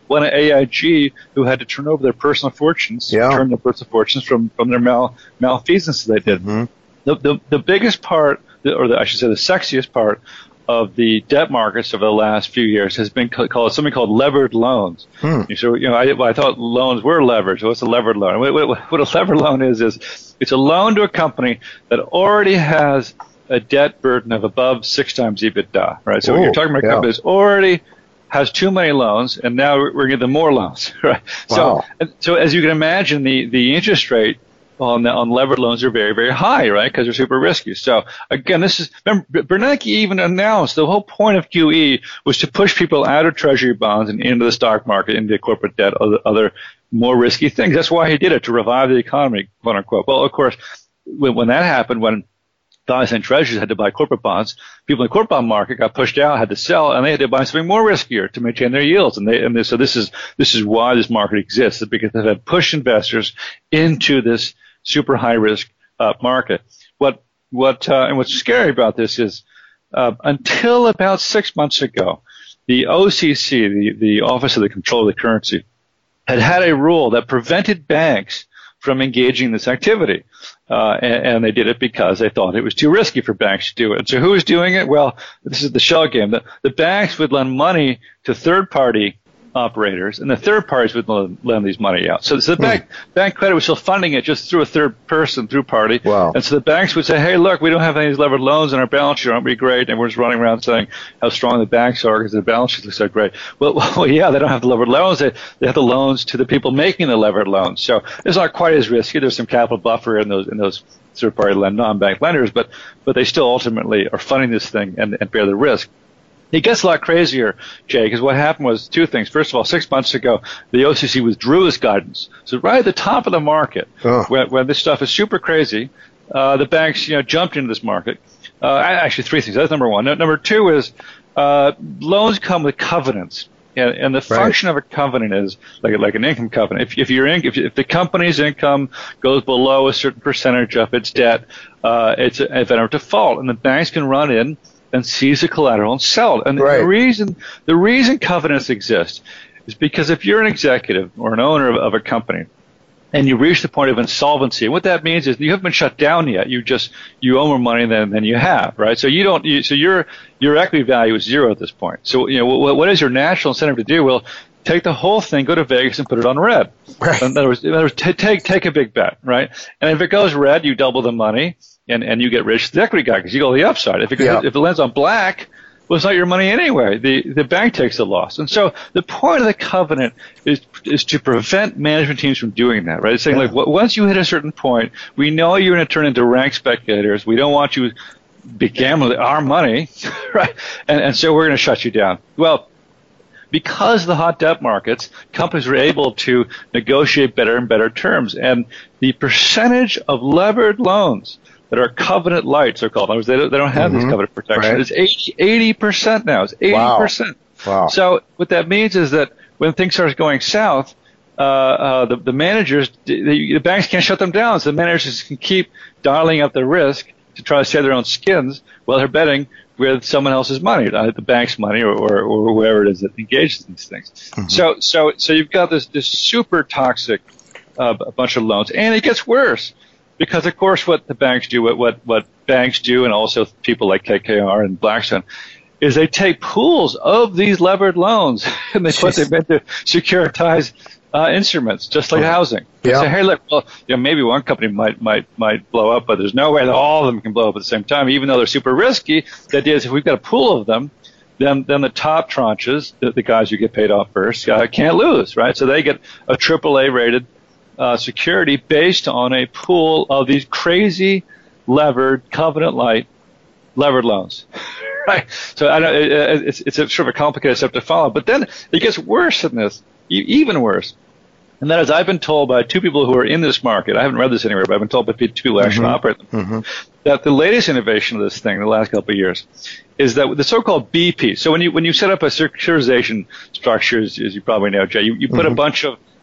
one at A I G who had to turn over their personal fortunes, yeah. turn their personal fortunes from, from their mal, malfeasance they did. Mm-hmm. The, the, the biggest part, or the, I should say the sexiest part of the debt markets over the last few years has been called something called levered loans. Hmm. So, you know, I, well, I thought loans were leveraged. What's a levered loan? What, what, what a levered loan is, is it's a loan to a company that already has a debt burden of above six times EBITDA, right? So Ooh, you're talking about a yeah. company that already has too many loans, and now we're, we're getting them more loans, right? Wow. So, so as you can imagine, the, the interest rate on the, on levered loans are very, very high, right? Because they're super risky. So again, this is, remember, Bernanke even announced the whole point of Q E was to push people out of treasury bonds and into the stock market, into corporate debt, other, other more risky things. That's why he did it, to revive the economy, quote unquote. Well, of course, when, when that happened, when guys and treasuries had to buy corporate bonds, people in the corporate bond market got pushed out, had to sell, and they had to buy something more riskier to maintain their yields. And they, and they, so this is, this is why this market exists, because they've had pushed investors into this super high risk uh, market. What what uh, and what's scary about this is uh, until about six months ago, the O C C, the the Office of the Control of the Currency, had had a rule that prevented banks from engaging in this activity, uh, and, and they did it because they thought it was too risky for banks to do it. So who was doing it? Well, this is the shell game. The, the banks would lend money to third party operators, and the third parties would lend these money out. So, so the bank, mm. bank credit was still funding it just through a third person, through party. Wow. And so the banks would say, hey, look, we don't have any of these levered loans on our balance sheet. Aren't we great? And we're just running around saying how strong the banks are because their balance sheet looks so great. Well, well, yeah, they don't have the levered loans. They, they have the loans to the people making the levered loans. So it's not quite as risky. There's some capital buffer in those in those third-party lend, non-bank lenders, but but they still ultimately are funding this thing and, and bear the risk. It gets a lot crazier, Jay, because what happened was two things. First of all, six months ago, the O C C withdrew its guidance. So right at the top of the market, oh. when, when this stuff is super crazy, uh, the banks, you know, jumped into this market. Uh, actually, three things. That's number one. Number two is uh, loans come with covenants. And, and the right. function of a covenant is like like an income covenant. If, if your in, if, if the company's income goes below a certain percentage of its debt, uh, it's an event of default, and the banks can run in and seize the collateral and sell it. And right. the reason the reason covenants exist is because if you're an executive or an owner of, of a company and you reach the point of insolvency, and what that means is you haven't been shut down yet. You just you owe more money than than you have, right? So you don't. You, so your your equity value is zero at this point. So you know what, what is your natural incentive to do? Well, take the whole thing, go to Vegas, and put it on red. Right. In other words, in other words t- take take a big bet, right? And if it goes red, you double the money. And, and you get rich, the equity guy, because you go the upside. If it, yeah. if it lands on black, well, it's not your money anyway. The the bank takes the loss. And so the point of the covenant is is to prevent management teams from doing that, right? It's saying, yeah. like, once you hit a certain point, we know you're going to turn into rank speculators. We don't want you to be gambling our money, right? And, and so we're going to shut you down. Well, because of the hot debt markets, companies were able to negotiate better and better terms. And the percentage of levered loans that are covenant light, they're called. In other words, they don't, they don't have mm-hmm. this covenant protection. Right. It's eighty, eighty percent now. It's eighty percent. Wow. Wow. So what that means is that when things start going south, uh, uh, the, the managers, the, the banks can't shut them down. So the managers can keep dialing up the risk to try to save their own skins while they're betting with someone else's money, uh, the bank's money or, or, or whoever it is that engages in these things. Mm-hmm. So, so, so you've got this, this super toxic uh, bunch of loans, and it gets worse. Because, of course, what the banks do, what, what, what banks do, and also people like K K R and Blackstone, is they take pools of these levered loans and they Jeez. put them into securitized uh, instruments, just like oh. housing. They yeah. say, hey, look, well, you know, maybe one company might, might, might blow up, but there's no way that all of them can blow up at the same time, even though they're super risky. The idea is if we've got a pool of them, then, then the top tranches, the, the guys who get paid off first, uh, can't lose, right? So they get a triple A rated Uh, security based on a pool of these crazy levered covenant light levered loans, right? So I know it, it's it's a sort of a complicated step to follow, but then it gets worse than this, even worse. And that is, I've been told by two people who are in this market. I haven't read this anywhere, but I've been told by two people who actually mm-hmm. operate them mm-hmm. that the latest innovation of this thing, in the last couple of years, is that the so-called B P. So when you when you set up a securitization structure, as, as you probably know, Jay, you, you put mm-hmm. a bunch of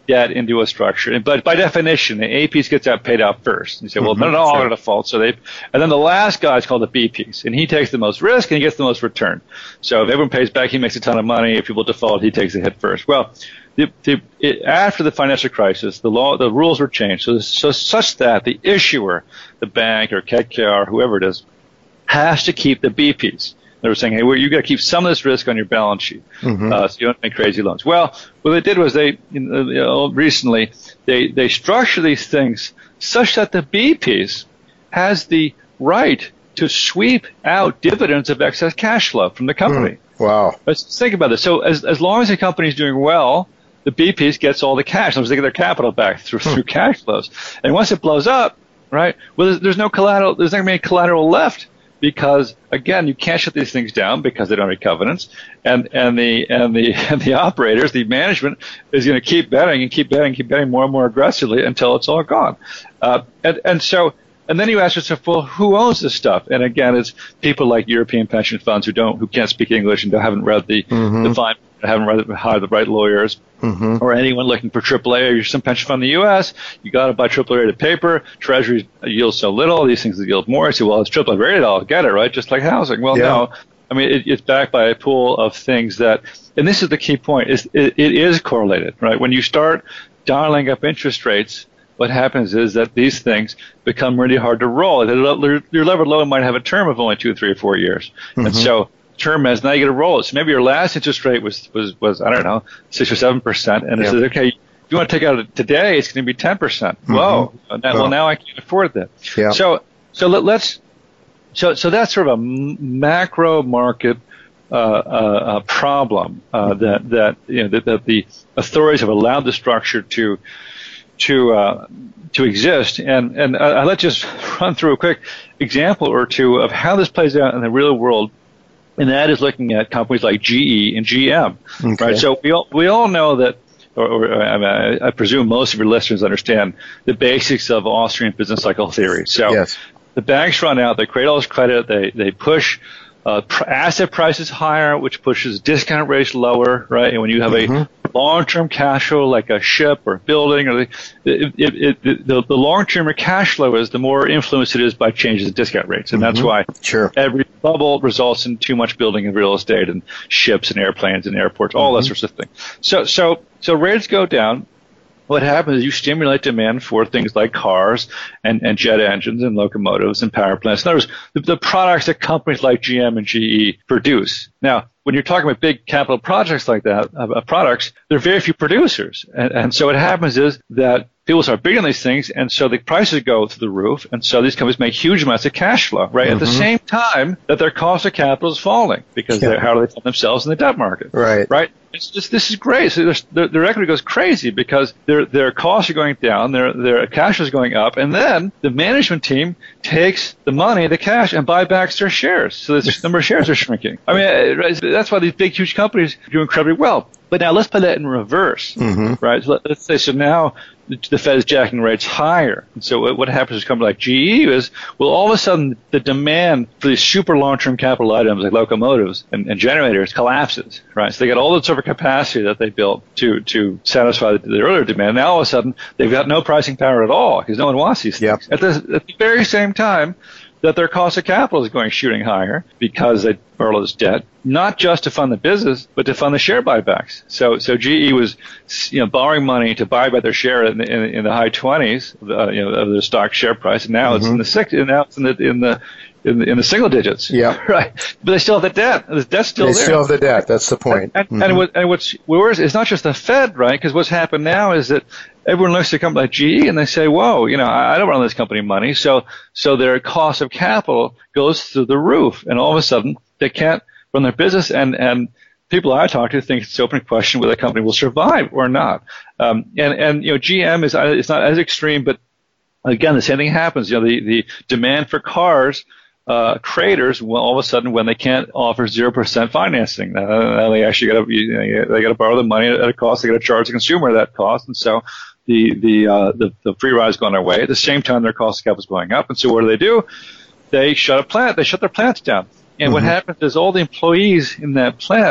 debt into a structure. But by definition, the A piece gets out paid out first. You say, well, mm-hmm. they're not all going to default. So they, and then the last guy is called the B piece, and he takes the most risk and he gets the most return. So if everyone pays back, he makes a ton of money. If people default, he takes a hit first. Well, the, the, it, after the financial crisis, the law, the rules were changed, so, so such that the issuer, the bank or K K R, whoever it is, has to keep the B piece. They were saying, hey, well, you got to keep some of this risk on your balance sheet, mm-hmm. uh, so you don't make crazy loans. Well, what they did was they, you know, recently, they, they structure these things such that the B piece has the right to sweep out dividends of excess cash flow from the company. Mm. Wow. Let's think about this. So as, as long as the company is doing well, the B piece gets all the cash. So they get their capital back through, hmm. through cash flows. And once it blows up, right, well, there's, there's no collateral, there's not going to be any collateral left. Because again, you can't shut these things down because they don't have covenants, and and the and the and the operators, the management is going to keep betting and keep betting, and keep betting more and more aggressively until it's all gone. Uh, and and so and then you ask yourself, well, who owns this stuff? And again, it's people like European pension funds who don't who can't speak English and haven't read the mm-hmm. the fine, haven't read hired the right lawyers. Mm-hmm. Or anyone looking for triple A, or you're some pension fund in the U S, you got to buy triple A rated paper. Treasuries yield so little; these things yield more. I say, well, it's triple A rated, I'll get it, right? Just like housing. Well, yeah. no, I mean it, it's backed by a pool of things that, and this is the key point: is it, it is correlated, right? When you start dialing up interest rates, what happens is that these things become really hard to roll. Your levered loan might have a term of only two, three, or four years, mm-hmm. and so. Term as now you get to roll it. So maybe your last interest rate was, was, was I don't know, six or seven percent, and it yeah. says, okay, if you want to take out today, it's going to be ten percent. Mm-hmm. Whoa! Now, well, now I can't afford that. Yeah. So, so let, let's, so, so that's sort of a macro market uh, uh, problem uh, that that you know that, that the authorities have allowed the structure to to uh, to exist. And and uh, let's just run through a quick example or two of how this plays out in the real world. And that is looking at companies like G E and G M, okay. right? So we all, we all know that, or, or I, mean, I presume most of your listeners understand the basics of Austrian business cycle theory. So yes. the banks run out, they create all this credit, they they push uh, pr- asset prices higher, which pushes discount rates lower, right? And when you have mm-hmm. a long-term cash flow like a ship or a building, or the, it, it, it, the, the long-term cash flow is, the more influenced it is by changes in discount rates. And mm-hmm. that's why sure. every bubble results in too much building of real estate and ships and airplanes and airports, all mm-hmm. that sorts of thing. So, so, so rates go down. What happens is you stimulate demand for things like cars and, and jet engines and locomotives and power plants. In other words, the, the products that companies like G M and G E produce. Now, when you're talking about big capital projects like that, uh, products, there are very few producers. And, and so what happens is that people start bidding on these things, and so the prices go through the roof, and so these companies make huge amounts of cash flow, right? Mm-hmm. At the same time that their cost of capital is falling, because yeah. how do they fund themselves in the debt market? Right. Right? It's just, this is great. So their, their equity goes crazy because their their costs are going down, their their cash is going up, and then the management team takes the money, the cash, and buy back their shares. So the number of shares are shrinking. I mean, that's why these big, huge companies do incredibly well. But now let's put that in reverse, mm-hmm. right? So let's say, so now the Fed is jacking rates higher. And so what happens with a company like G E is, well, all of a sudden the demand for these super long-term capital items like locomotives and, and generators collapses, right? So they got all the sort of capacity that they built to, to satisfy the, the earlier demand. Now all of a sudden they've got no pricing power at all because no one wants these things. Yep. At, the, at the very same time that their cost of capital is going shooting higher because they borrow this debt, not just to fund the business, but to fund the share buybacks. So, so G E was, you know, borrowing money to buy back their share in the, in, in the high twenties, uh, you know, of their stock share price, and now mm-hmm. it's in the six, and now it's in the in the in the, in the single digits. Yeah, right. But they still have the debt. The debt's still they there. They still have the debt. That's the point. And, mm-hmm. and, what, and what's worse, it's not just the Fed, right? Because what's happened now is that everyone looks at a company like G E and they say, whoa, you know, I don't run this company money. So, so their cost of capital goes through the roof. And all of a sudden they can't run their business. And, and people I talk to think it's an open question whether the company will survive or not. Um, and, and, you know, G M is, it's not as extreme, but again, the same thing happens. You know, the, the demand for cars, uh, craters, well, all of a sudden when they can't offer zero percent financing, uh, they actually got to, you know, they got to borrow the money at a cost. They got to charge the consumer that cost. And so, The the, uh, the the free ride's going away. At the same time, their cost of capital is going up. And so what do they do? They shut a plant. They shut their plants down. And mm-hmm. what happens is all the employees in that plant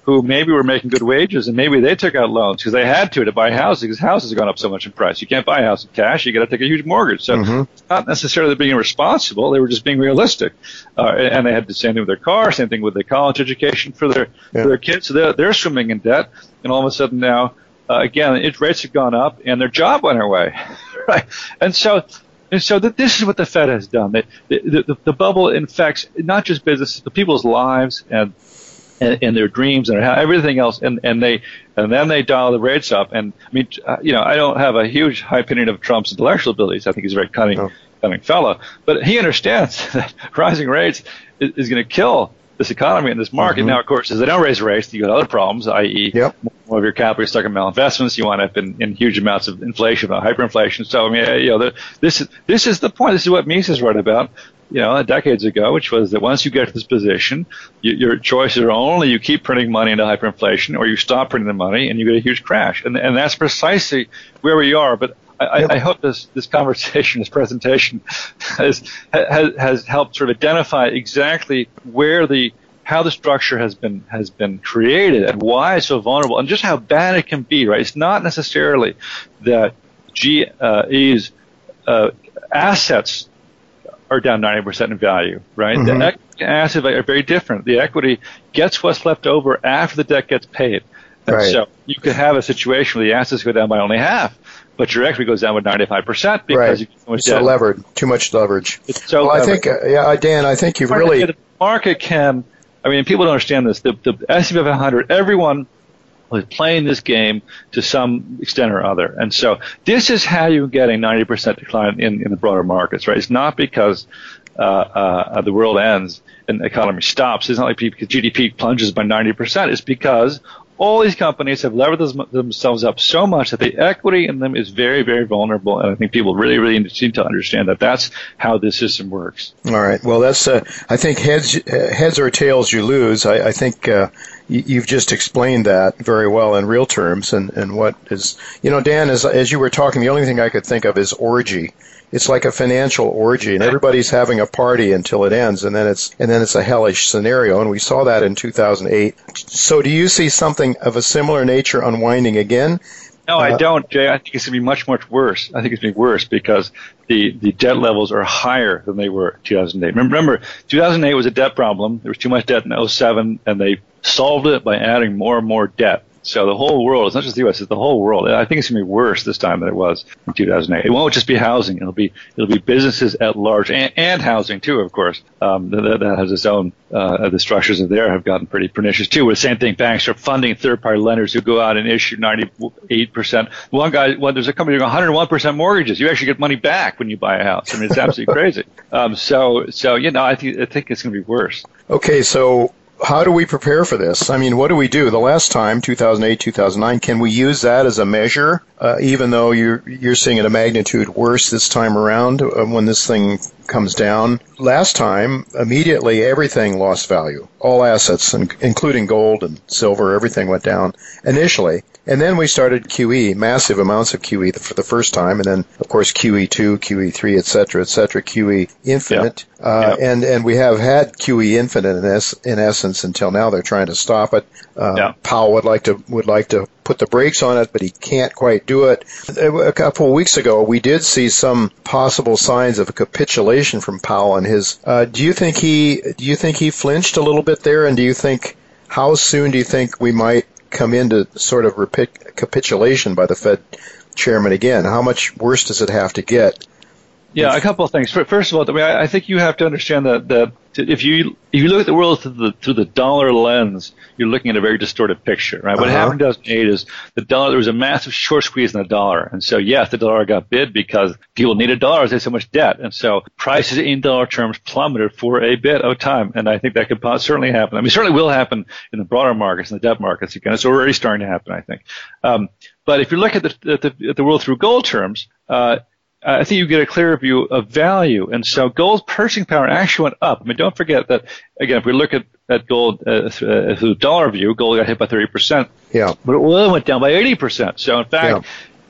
who maybe were making good wages, and maybe they took out loans because they had to to buy houses because houses have gone up so much in price. You can't buy a house in cash. You got to take a huge mortgage. So mm-hmm. it's not necessarily being irresponsible. They were just being realistic. Uh, and they had the same thing with their car, same thing with their college education for their yeah. for their kids. So they're, they're swimming in debt. And all of a sudden now, uh, again, interest rates have gone up and their job went away. Right? And so And so th- this is what the Fed has done. The, the, the, the bubble infects not just businesses, but people's lives and and, and their dreams and everything else. And, and they and then they dial the rates up. And I mean, uh, you know, I don't have a huge high opinion of Trump's intellectual abilities. I think he's a very cunning, oh. cunning fellow. But he understands that rising rates is, is going to kill this economy and this market. Mm-hmm. Now, of course, as they don't raise rates, you got other problems, that is, yep. more of your capital is stuck in malinvestments. You wind up in, in huge amounts of inflation, hyperinflation. So, I mean, you know, the, this is this is the point. This is what Mises wrote about, you know, decades ago, which was that once you get to this position, you, your choices are only you keep printing money into hyperinflation, or you stop printing the money and you get a huge crash. And and that's precisely where we are. But I, yep. I hope this, this conversation, this presentation, has, has has helped sort of identify exactly where the how the structure has been has been created and why it's so vulnerable and just how bad it can be. Right? It's not necessarily that G E's uh, assets are down ninety percent in value. Right? Mm-hmm. The equity assets are very different. The equity gets what's left over after the debt gets paid. And right. so you could have a situation where the assets go down by only half, but your equity goes down with ninety-five percent because right. you get so much it's debt. so levered, too much leverage. It's so well, levered. I think, uh, yeah, Dan, I think you've the market, really... The market can, I mean, people don't understand this. The, the S and P five hundred, everyone was playing this game to some extent or other. And so this is how you get a ninety percent decline in, in the broader markets, right? It's not because uh, uh, the world ends and the economy stops. It's not like because G D P plunges by ninety percent. It's because all these companies have levered themselves up so much that the equity in them is very, very vulnerable, and I think people really, really need to understand that that's how this system works. All right. Well, that's. Uh, I think heads, uh, heads or tails, you lose. I, I think uh, y- you've just explained that very well in real terms, and, and what is, you know, Dan, as as you were talking, the only thing I could think of is orgy. It's like a financial orgy, and everybody's having a party until it ends, and then it's and then it's a hellish scenario, and we saw that in two thousand eight. So, do you see something of a similar nature unwinding again? No, I don't, Jay. I think it's going to be much, much worse. I think it's going to be worse because the, the debt levels are higher than they were in two thousand eight. Remember, two thousand eight was a debt problem. There was too much debt in oh seven, and they solved it by adding more and more debt. So the whole world, it's not just the U S, it's the whole world. I think it's going to be worse this time than it was in two thousand eight. It won't just be housing. It'll be it'll be businesses at large and, and housing, too, of course. Um, that, that has its own, uh, the structures of there have gotten pretty pernicious, too. With the same thing, banks are funding third-party lenders who go out and issue ninety-eight percent. One guy, well, there's a company doing one hundred one percent mortgages. You actually get money back when you buy a house. I mean, it's absolutely crazy. Um, so, so, you know, I think, I think it's going to be worse. Okay, so how do we prepare for this? I mean, what do we do? The last time, two thousand eight, two thousand nine, can we use that as a measure, uh, even though you're you're seeing it a magnitude worse this time around uh, when this thing comes down? Last time, immediately everything lost value. All assets, including gold and silver, everything went down initially. And then we started Q E, massive amounts of Q E for the first time, and then, of course, Q E two, Q E three, et cetera, et cetera, Q E infinite. Yeah. Uh, yeah. And, and we have had Q E infinite in, es- in essence until now. They're trying to stop it. Uh, yeah. Powell would like to would like to put the brakes on it, but he can't quite do it. A couple of weeks ago, we did see some possible signs of a capitulation from Powell and his. Uh, do you think he do you think he flinched a little bit there? And do you think how soon do you think we might come into sort of repi- capitulation by the Fed chairman again? How much worse does it have to get? Yeah, a couple of things. First of all, I mean, I think you have to understand that, that if you if you look at the world through the through the dollar lens, you're looking at a very distorted picture, right? What uh-huh. happened in two thousand eight is the dollar. There was a massive short squeeze in the dollar, and so yes, the dollar got bid because people needed dollars. They had so much debt, and so prices in dollar terms plummeted for a bit of time. And I think that could certainly happen. I mean, it certainly will happen in the broader markets, in the debt markets again. It's already starting to happen, I think. Um, but if you look at the at the, at the world through gold terms, uh, I think you get a clearer view of value. And so gold's purchasing power actually went up. I mean, don't forget that, again, if we look at, at gold uh, through the dollar view, gold got hit by thirty percent. Yeah. But oil went down by eighty percent. So, in fact, yeah.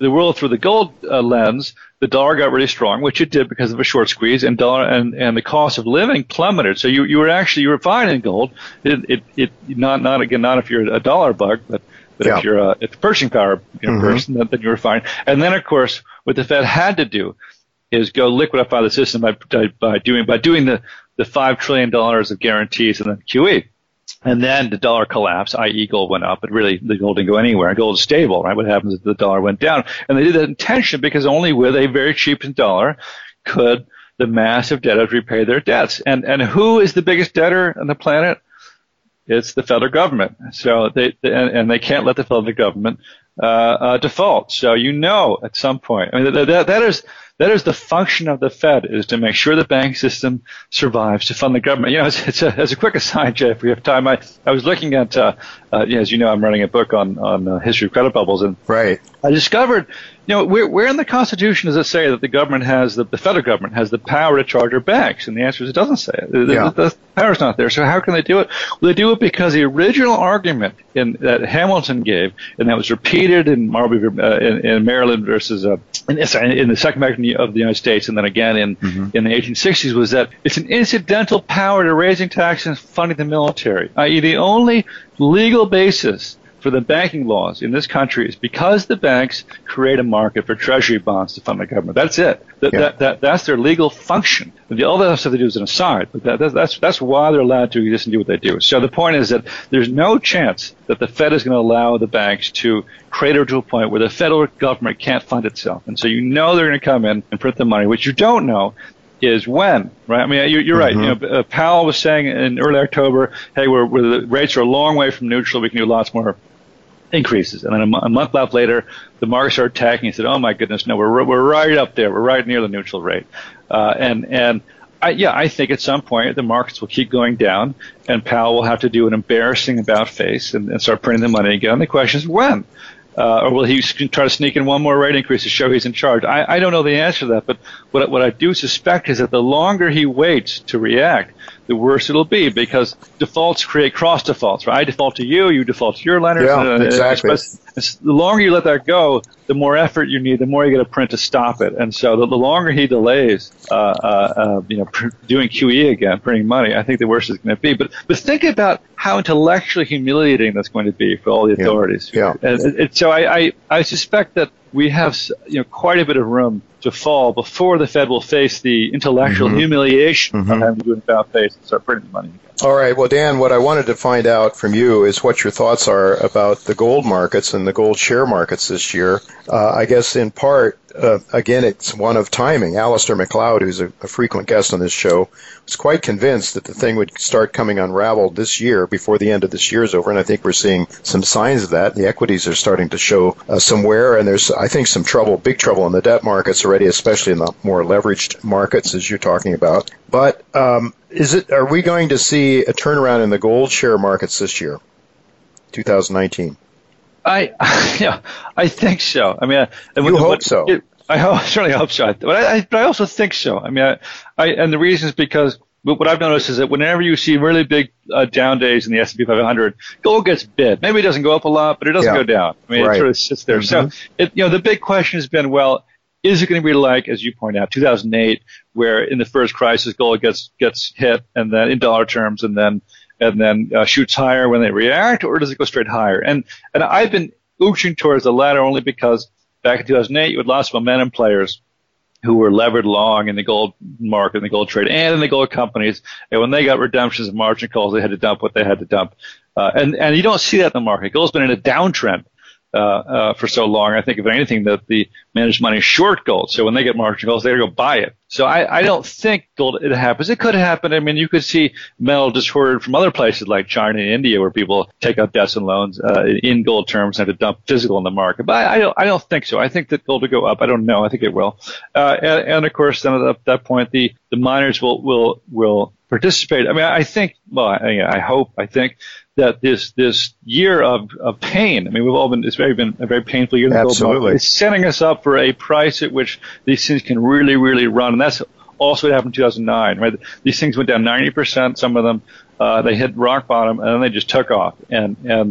the world through the gold uh, lens, the dollar got really strong, which it did because of a short squeeze, and dollar and, and the cost of living plummeted. So you, you were actually you were fine in gold. It it, it not not again not if you're a dollar bug, but but yeah. if you're a if purchasing power you know, mm-hmm. person, then, then you were fine. And then of course what the Fed had to do is go liquidify the system by by doing by doing the the five trillion dollars of guarantees and then Q E. And then the dollar collapsed, that is gold went up, but really the gold didn't go anywhere. Gold is stable, right? What happens if the dollar went down? And they did that intentionally because only with a very cheap dollar could the massive debtors repay their debts. And and who is the biggest debtor on the planet? It's the federal government. So they and, and they can't let the federal government uh, uh, default. So you know at some point, I mean that that, that is. That is the function of the Fed, is to make sure the bank system survives to fund the government. You know, it's, it's a, as a quick aside, Jay, if we have time, I, I was looking at, uh, uh, as you know, I'm running a book on, on uh, history of credit bubbles, and right. I discovered, you know, where, where in the Constitution does it say that the government has, the, the federal government has the power to charter banks? And the answer is it doesn't say it. The, yeah. the, the power's not there. So how can they do it? Well, they do it because the original argument in, that Hamilton gave, and that was repeated in Marbury, uh, in, in Maryland versus, uh, in, sorry, in the Second American of the United States, and then again in, mm-hmm. in the eighteen sixties, was that it's an incidental power to raising taxes and funding the military, that is the only legal basis for the banking laws in this country is because the banks create a market for treasury bonds to fund the government. That's it. That, yeah. that, that, that's their legal function. The, all the other stuff they do is an aside, but that, that, that's, that's why they're allowed to exist and do what they do. So the point is that there's no chance that the Fed is going to allow the banks to crater to a point where the federal government can't fund itself. And so you know they're going to come in and print the money. What you don't know is when, right? I mean, you're, you're right. Mm-hmm. You know, uh, Powell was saying in early October, hey, we're, we're, the rates are a long way from neutral. We can do lots more increases. And then a, m- a month left later, the market started attacking. He said, oh, my goodness, no, we're we're right up there. We're right near the neutral rate. Uh, and, and I, yeah, I think at some point the markets will keep going down, and Powell will have to do an embarrassing about face and, and start printing the money again. The question is when. Uh, or will he try to sneak in one more rate increase to show he's in charge? I, I don't know the answer to that, but what, what I do suspect is that the longer he waits to react, the worse it'll be, because defaults create cross defaults. Right? I default to you, you default to your lenders. Yeah, and, exactly. And the longer you let that go, the more effort you need, the more you get to print to stop it. And so the, the longer he delays, uh, uh, uh, you know, pr- doing Q E again, printing money, I think the worse it's going to be. But but think about how intellectually humiliating that's going to be for all the authorities. Yeah. yeah. And it, it, so I, I I suspect that we have, you know, quite a bit of room to fall before the Fed will face the intellectual mm-hmm. humiliation mm-hmm. of having to do an about face and start printing money again. All right. Well, Dan, what I wanted to find out from you is what your thoughts are about the gold markets and the gold share markets this year. Uh, I guess in part, uh, again, it's one of timing. Alistair McLeod, who's a, a frequent guest on this show, was quite convinced that the thing would start coming unraveled this year before the end of this year is over, and I think we're seeing some signs of that. The equities are starting to show uh, some wear, and there's, I think, some trouble, big trouble in the debt markets already, especially in the more leveraged markets, as you're talking about. But um, is it? Are we going to see a turnaround in the gold share markets this year, twenty nineteen? I, yeah, I think so. I mean, I, you what, hope what, so. It, I hope, certainly hope so. But I, I, but I also think so. I mean, I, I, and the reason is because what I've noticed is that whenever you see really big uh, down days in the S and P five hundred, gold gets bid. Maybe it doesn't go up a lot, but it doesn't yeah. go down. I mean, right. it sort of sits there. Mm-hmm. So, it, you know, the big question has been, well, is it going to be like, as you point out, two thousand eight, where in the first crisis gold gets gets hit, and then in dollar terms, and then and then uh, shoots higher when they react, or does it go straight higher? And and I've been ooching towards the latter only because back in two thousand eight, you had lots of momentum players who were levered long in the gold market, in the gold trade, and in the gold companies. And when they got redemptions and margin calls, they had to dump what they had to dump. Uh, and, and you don't see that in the market. Gold's been in a downtrend uh, uh, for so long. I think, if anything, that the managed money short gold. So when they get margin calls, they got to go buy it. So I, I don't think gold, it happens. It could happen. I mean, you could see metal disordered from other places like China and India, where people take out debts and loans uh, in gold terms and have to dump physical in the market. But I, I don't I don't think so. I think that gold will go up. I don't know. I think it will. Uh, and, and of course, then at that point, the, the miners will, will, will participate. I mean, I think, well, I, I hope, I think that this, this year of, of pain, I mean, we've all been, it's very been a very painful year in the gold market. It's setting us up for a price at which these things can really, really run. And that's also what happened in two thousand nine, right? These things went down ninety percent, some of them, uh, they hit rock bottom, and then they just took off. And, and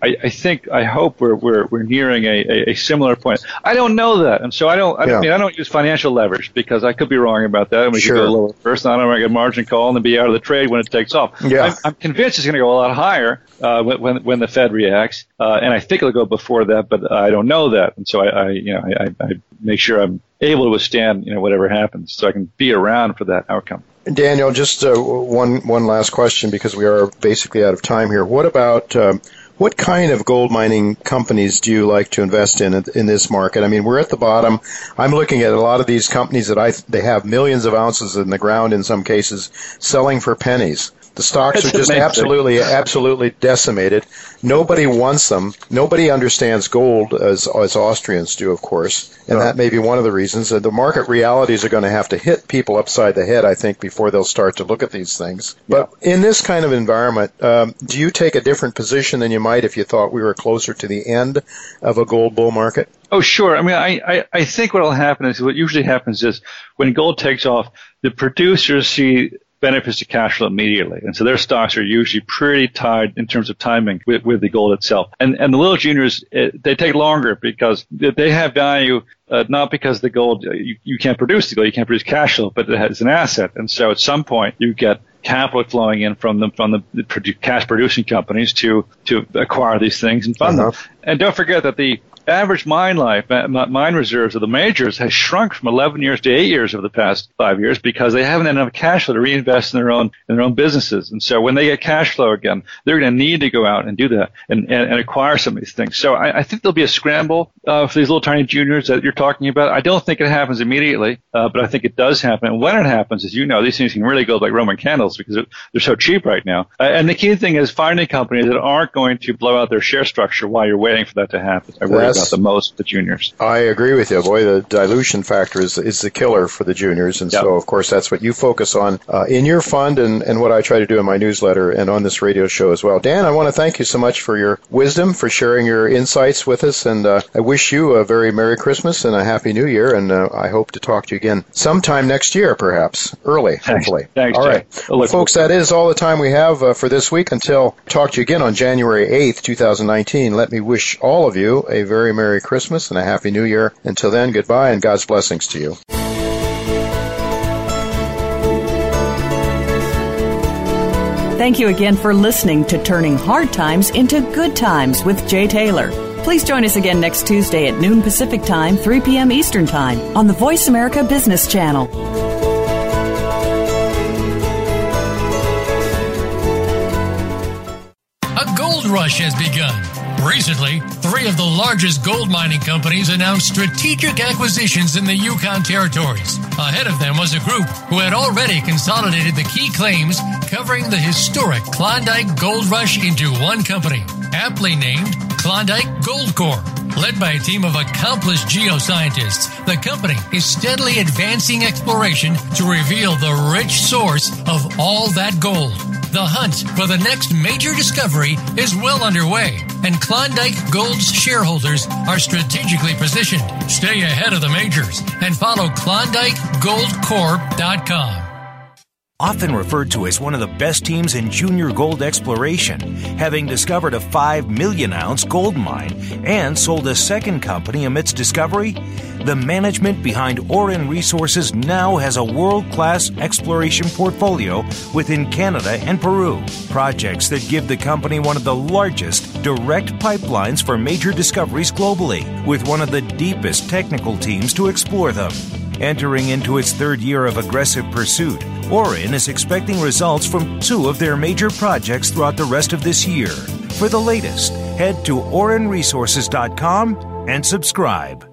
I, I think, I hope we're we're we're nearing a, a, a similar point. I don't know that, and so I don't. I, yeah. mean, I don't use financial leverage because I could be wrong about that, and we sure. could go lower first. And I don't want to get a margin call and then be out of the trade when it takes off. Yeah. I'm, I'm convinced it's going to go a lot higher uh, when when the Fed reacts, uh, and I think it'll go before that, but I don't know that, and so I, I you know I, I make sure I'm able to withstand you know whatever happens, so I can be around for that outcome. Daniel, just uh, one one last question because we are basically out of time here. What about um, what kind of gold mining companies do you like to invest in in this market? I mean, we're at the bottom. I'm looking at a lot of these companies that I they have millions of ounces in the ground in some cases, selling for pennies. The stocks That's are just amazing. absolutely, absolutely decimated. Nobody wants them. Nobody understands gold as as Austrians do, of course, and that may be one of the reasons. The market realities are going to have to hit people upside the head, I think, before they'll start to look at these things. But yeah. in this kind of environment, um, do you take a different position than you might if you thought we were closer to the end of a gold bull market? Oh, sure. I mean, I, I, I think what will happen is what usually happens is when gold takes off, the producers see benefits to cash flow immediately. And so their stocks are usually pretty tied in terms of timing with, with the gold itself. And and the little juniors, it, they take longer because they have value, uh, not because the gold, you, you can't produce the gold, you can't produce cash flow, but it has an asset. And so at some point you get capital flowing in from them, from the, the produ- cash producing companies to, to acquire these things and fund uh-huh. them. And don't forget that the average mine life, mine reserves of the majors has shrunk from eleven years to eight years over the past five years because they haven't had enough cash flow to reinvest in their own in their own businesses. And so when they get cash flow again, they're going to need to go out and do that and, and, and acquire some of these things. So I, I think there'll be a scramble uh, for these little tiny juniors that you're talking about. I don't think it happens immediately, uh, but I think it does happen. And when it happens, as you know, these things can really go like Roman candles because they're, they're so cheap right now. Uh, and the key thing is finding companies that aren't going to blow out their share structure while you're waiting for that to happen. I worry about the most the juniors. I agree with you. Boy, the dilution factor is is the killer for the juniors. And yep. so, of course, that's what you focus on uh, in your fund and, and what I try to do in my newsletter and on this radio show as well. Dan, I want to thank you so much for your wisdom, for sharing your insights with us. And uh, I wish you a very Merry Christmas and a Happy New Year. And uh, I hope to talk to you again sometime next year, perhaps. Early, Thanks. hopefully. Thanks, all right. Well, well, folks, that is all the time we have uh, for this week. Until talk to you again on January eighth, twenty nineteen. Let me wish all of you a very Merry Christmas and a Happy New Year. Until then, goodbye and God's blessings to you. Thank you again for listening to Turning Hard Times into Good Times with Jay Taylor. Please join us again next Tuesday at noon Pacific Time, three p.m. Eastern Time on the Voice America Business Channel. A gold rush has begun. Recently, three of the largest gold mining companies announced strategic acquisitions in the Yukon territories. Ahead of them was a group who had already consolidated the key claims covering the historic Klondike Gold Rush into one company, aptly named Klondike Gold Corp. Led by a team of accomplished geoscientists, the company is steadily advancing exploration to reveal the rich source of all that gold. The hunt for the next major discovery is well underway, and Klondike Gold's shareholders are strategically positioned. Stay ahead of the majors and follow Klondike Gold Corp dot com. Often referred to as one of the best teams in junior gold exploration, having discovered a five million ounce gold mine and sold a second company amidst discovery, the management behind Auryn Resources now has a world-class exploration portfolio within Canada and Peru, projects that give the company one of the largest direct pipelines for major discoveries globally, with one of the deepest technical teams to explore them. Entering into its third year of aggressive pursuit, Auryn is expecting results from two of their major projects throughout the rest of this year. For the latest, head to Auryn Resources dot com and subscribe.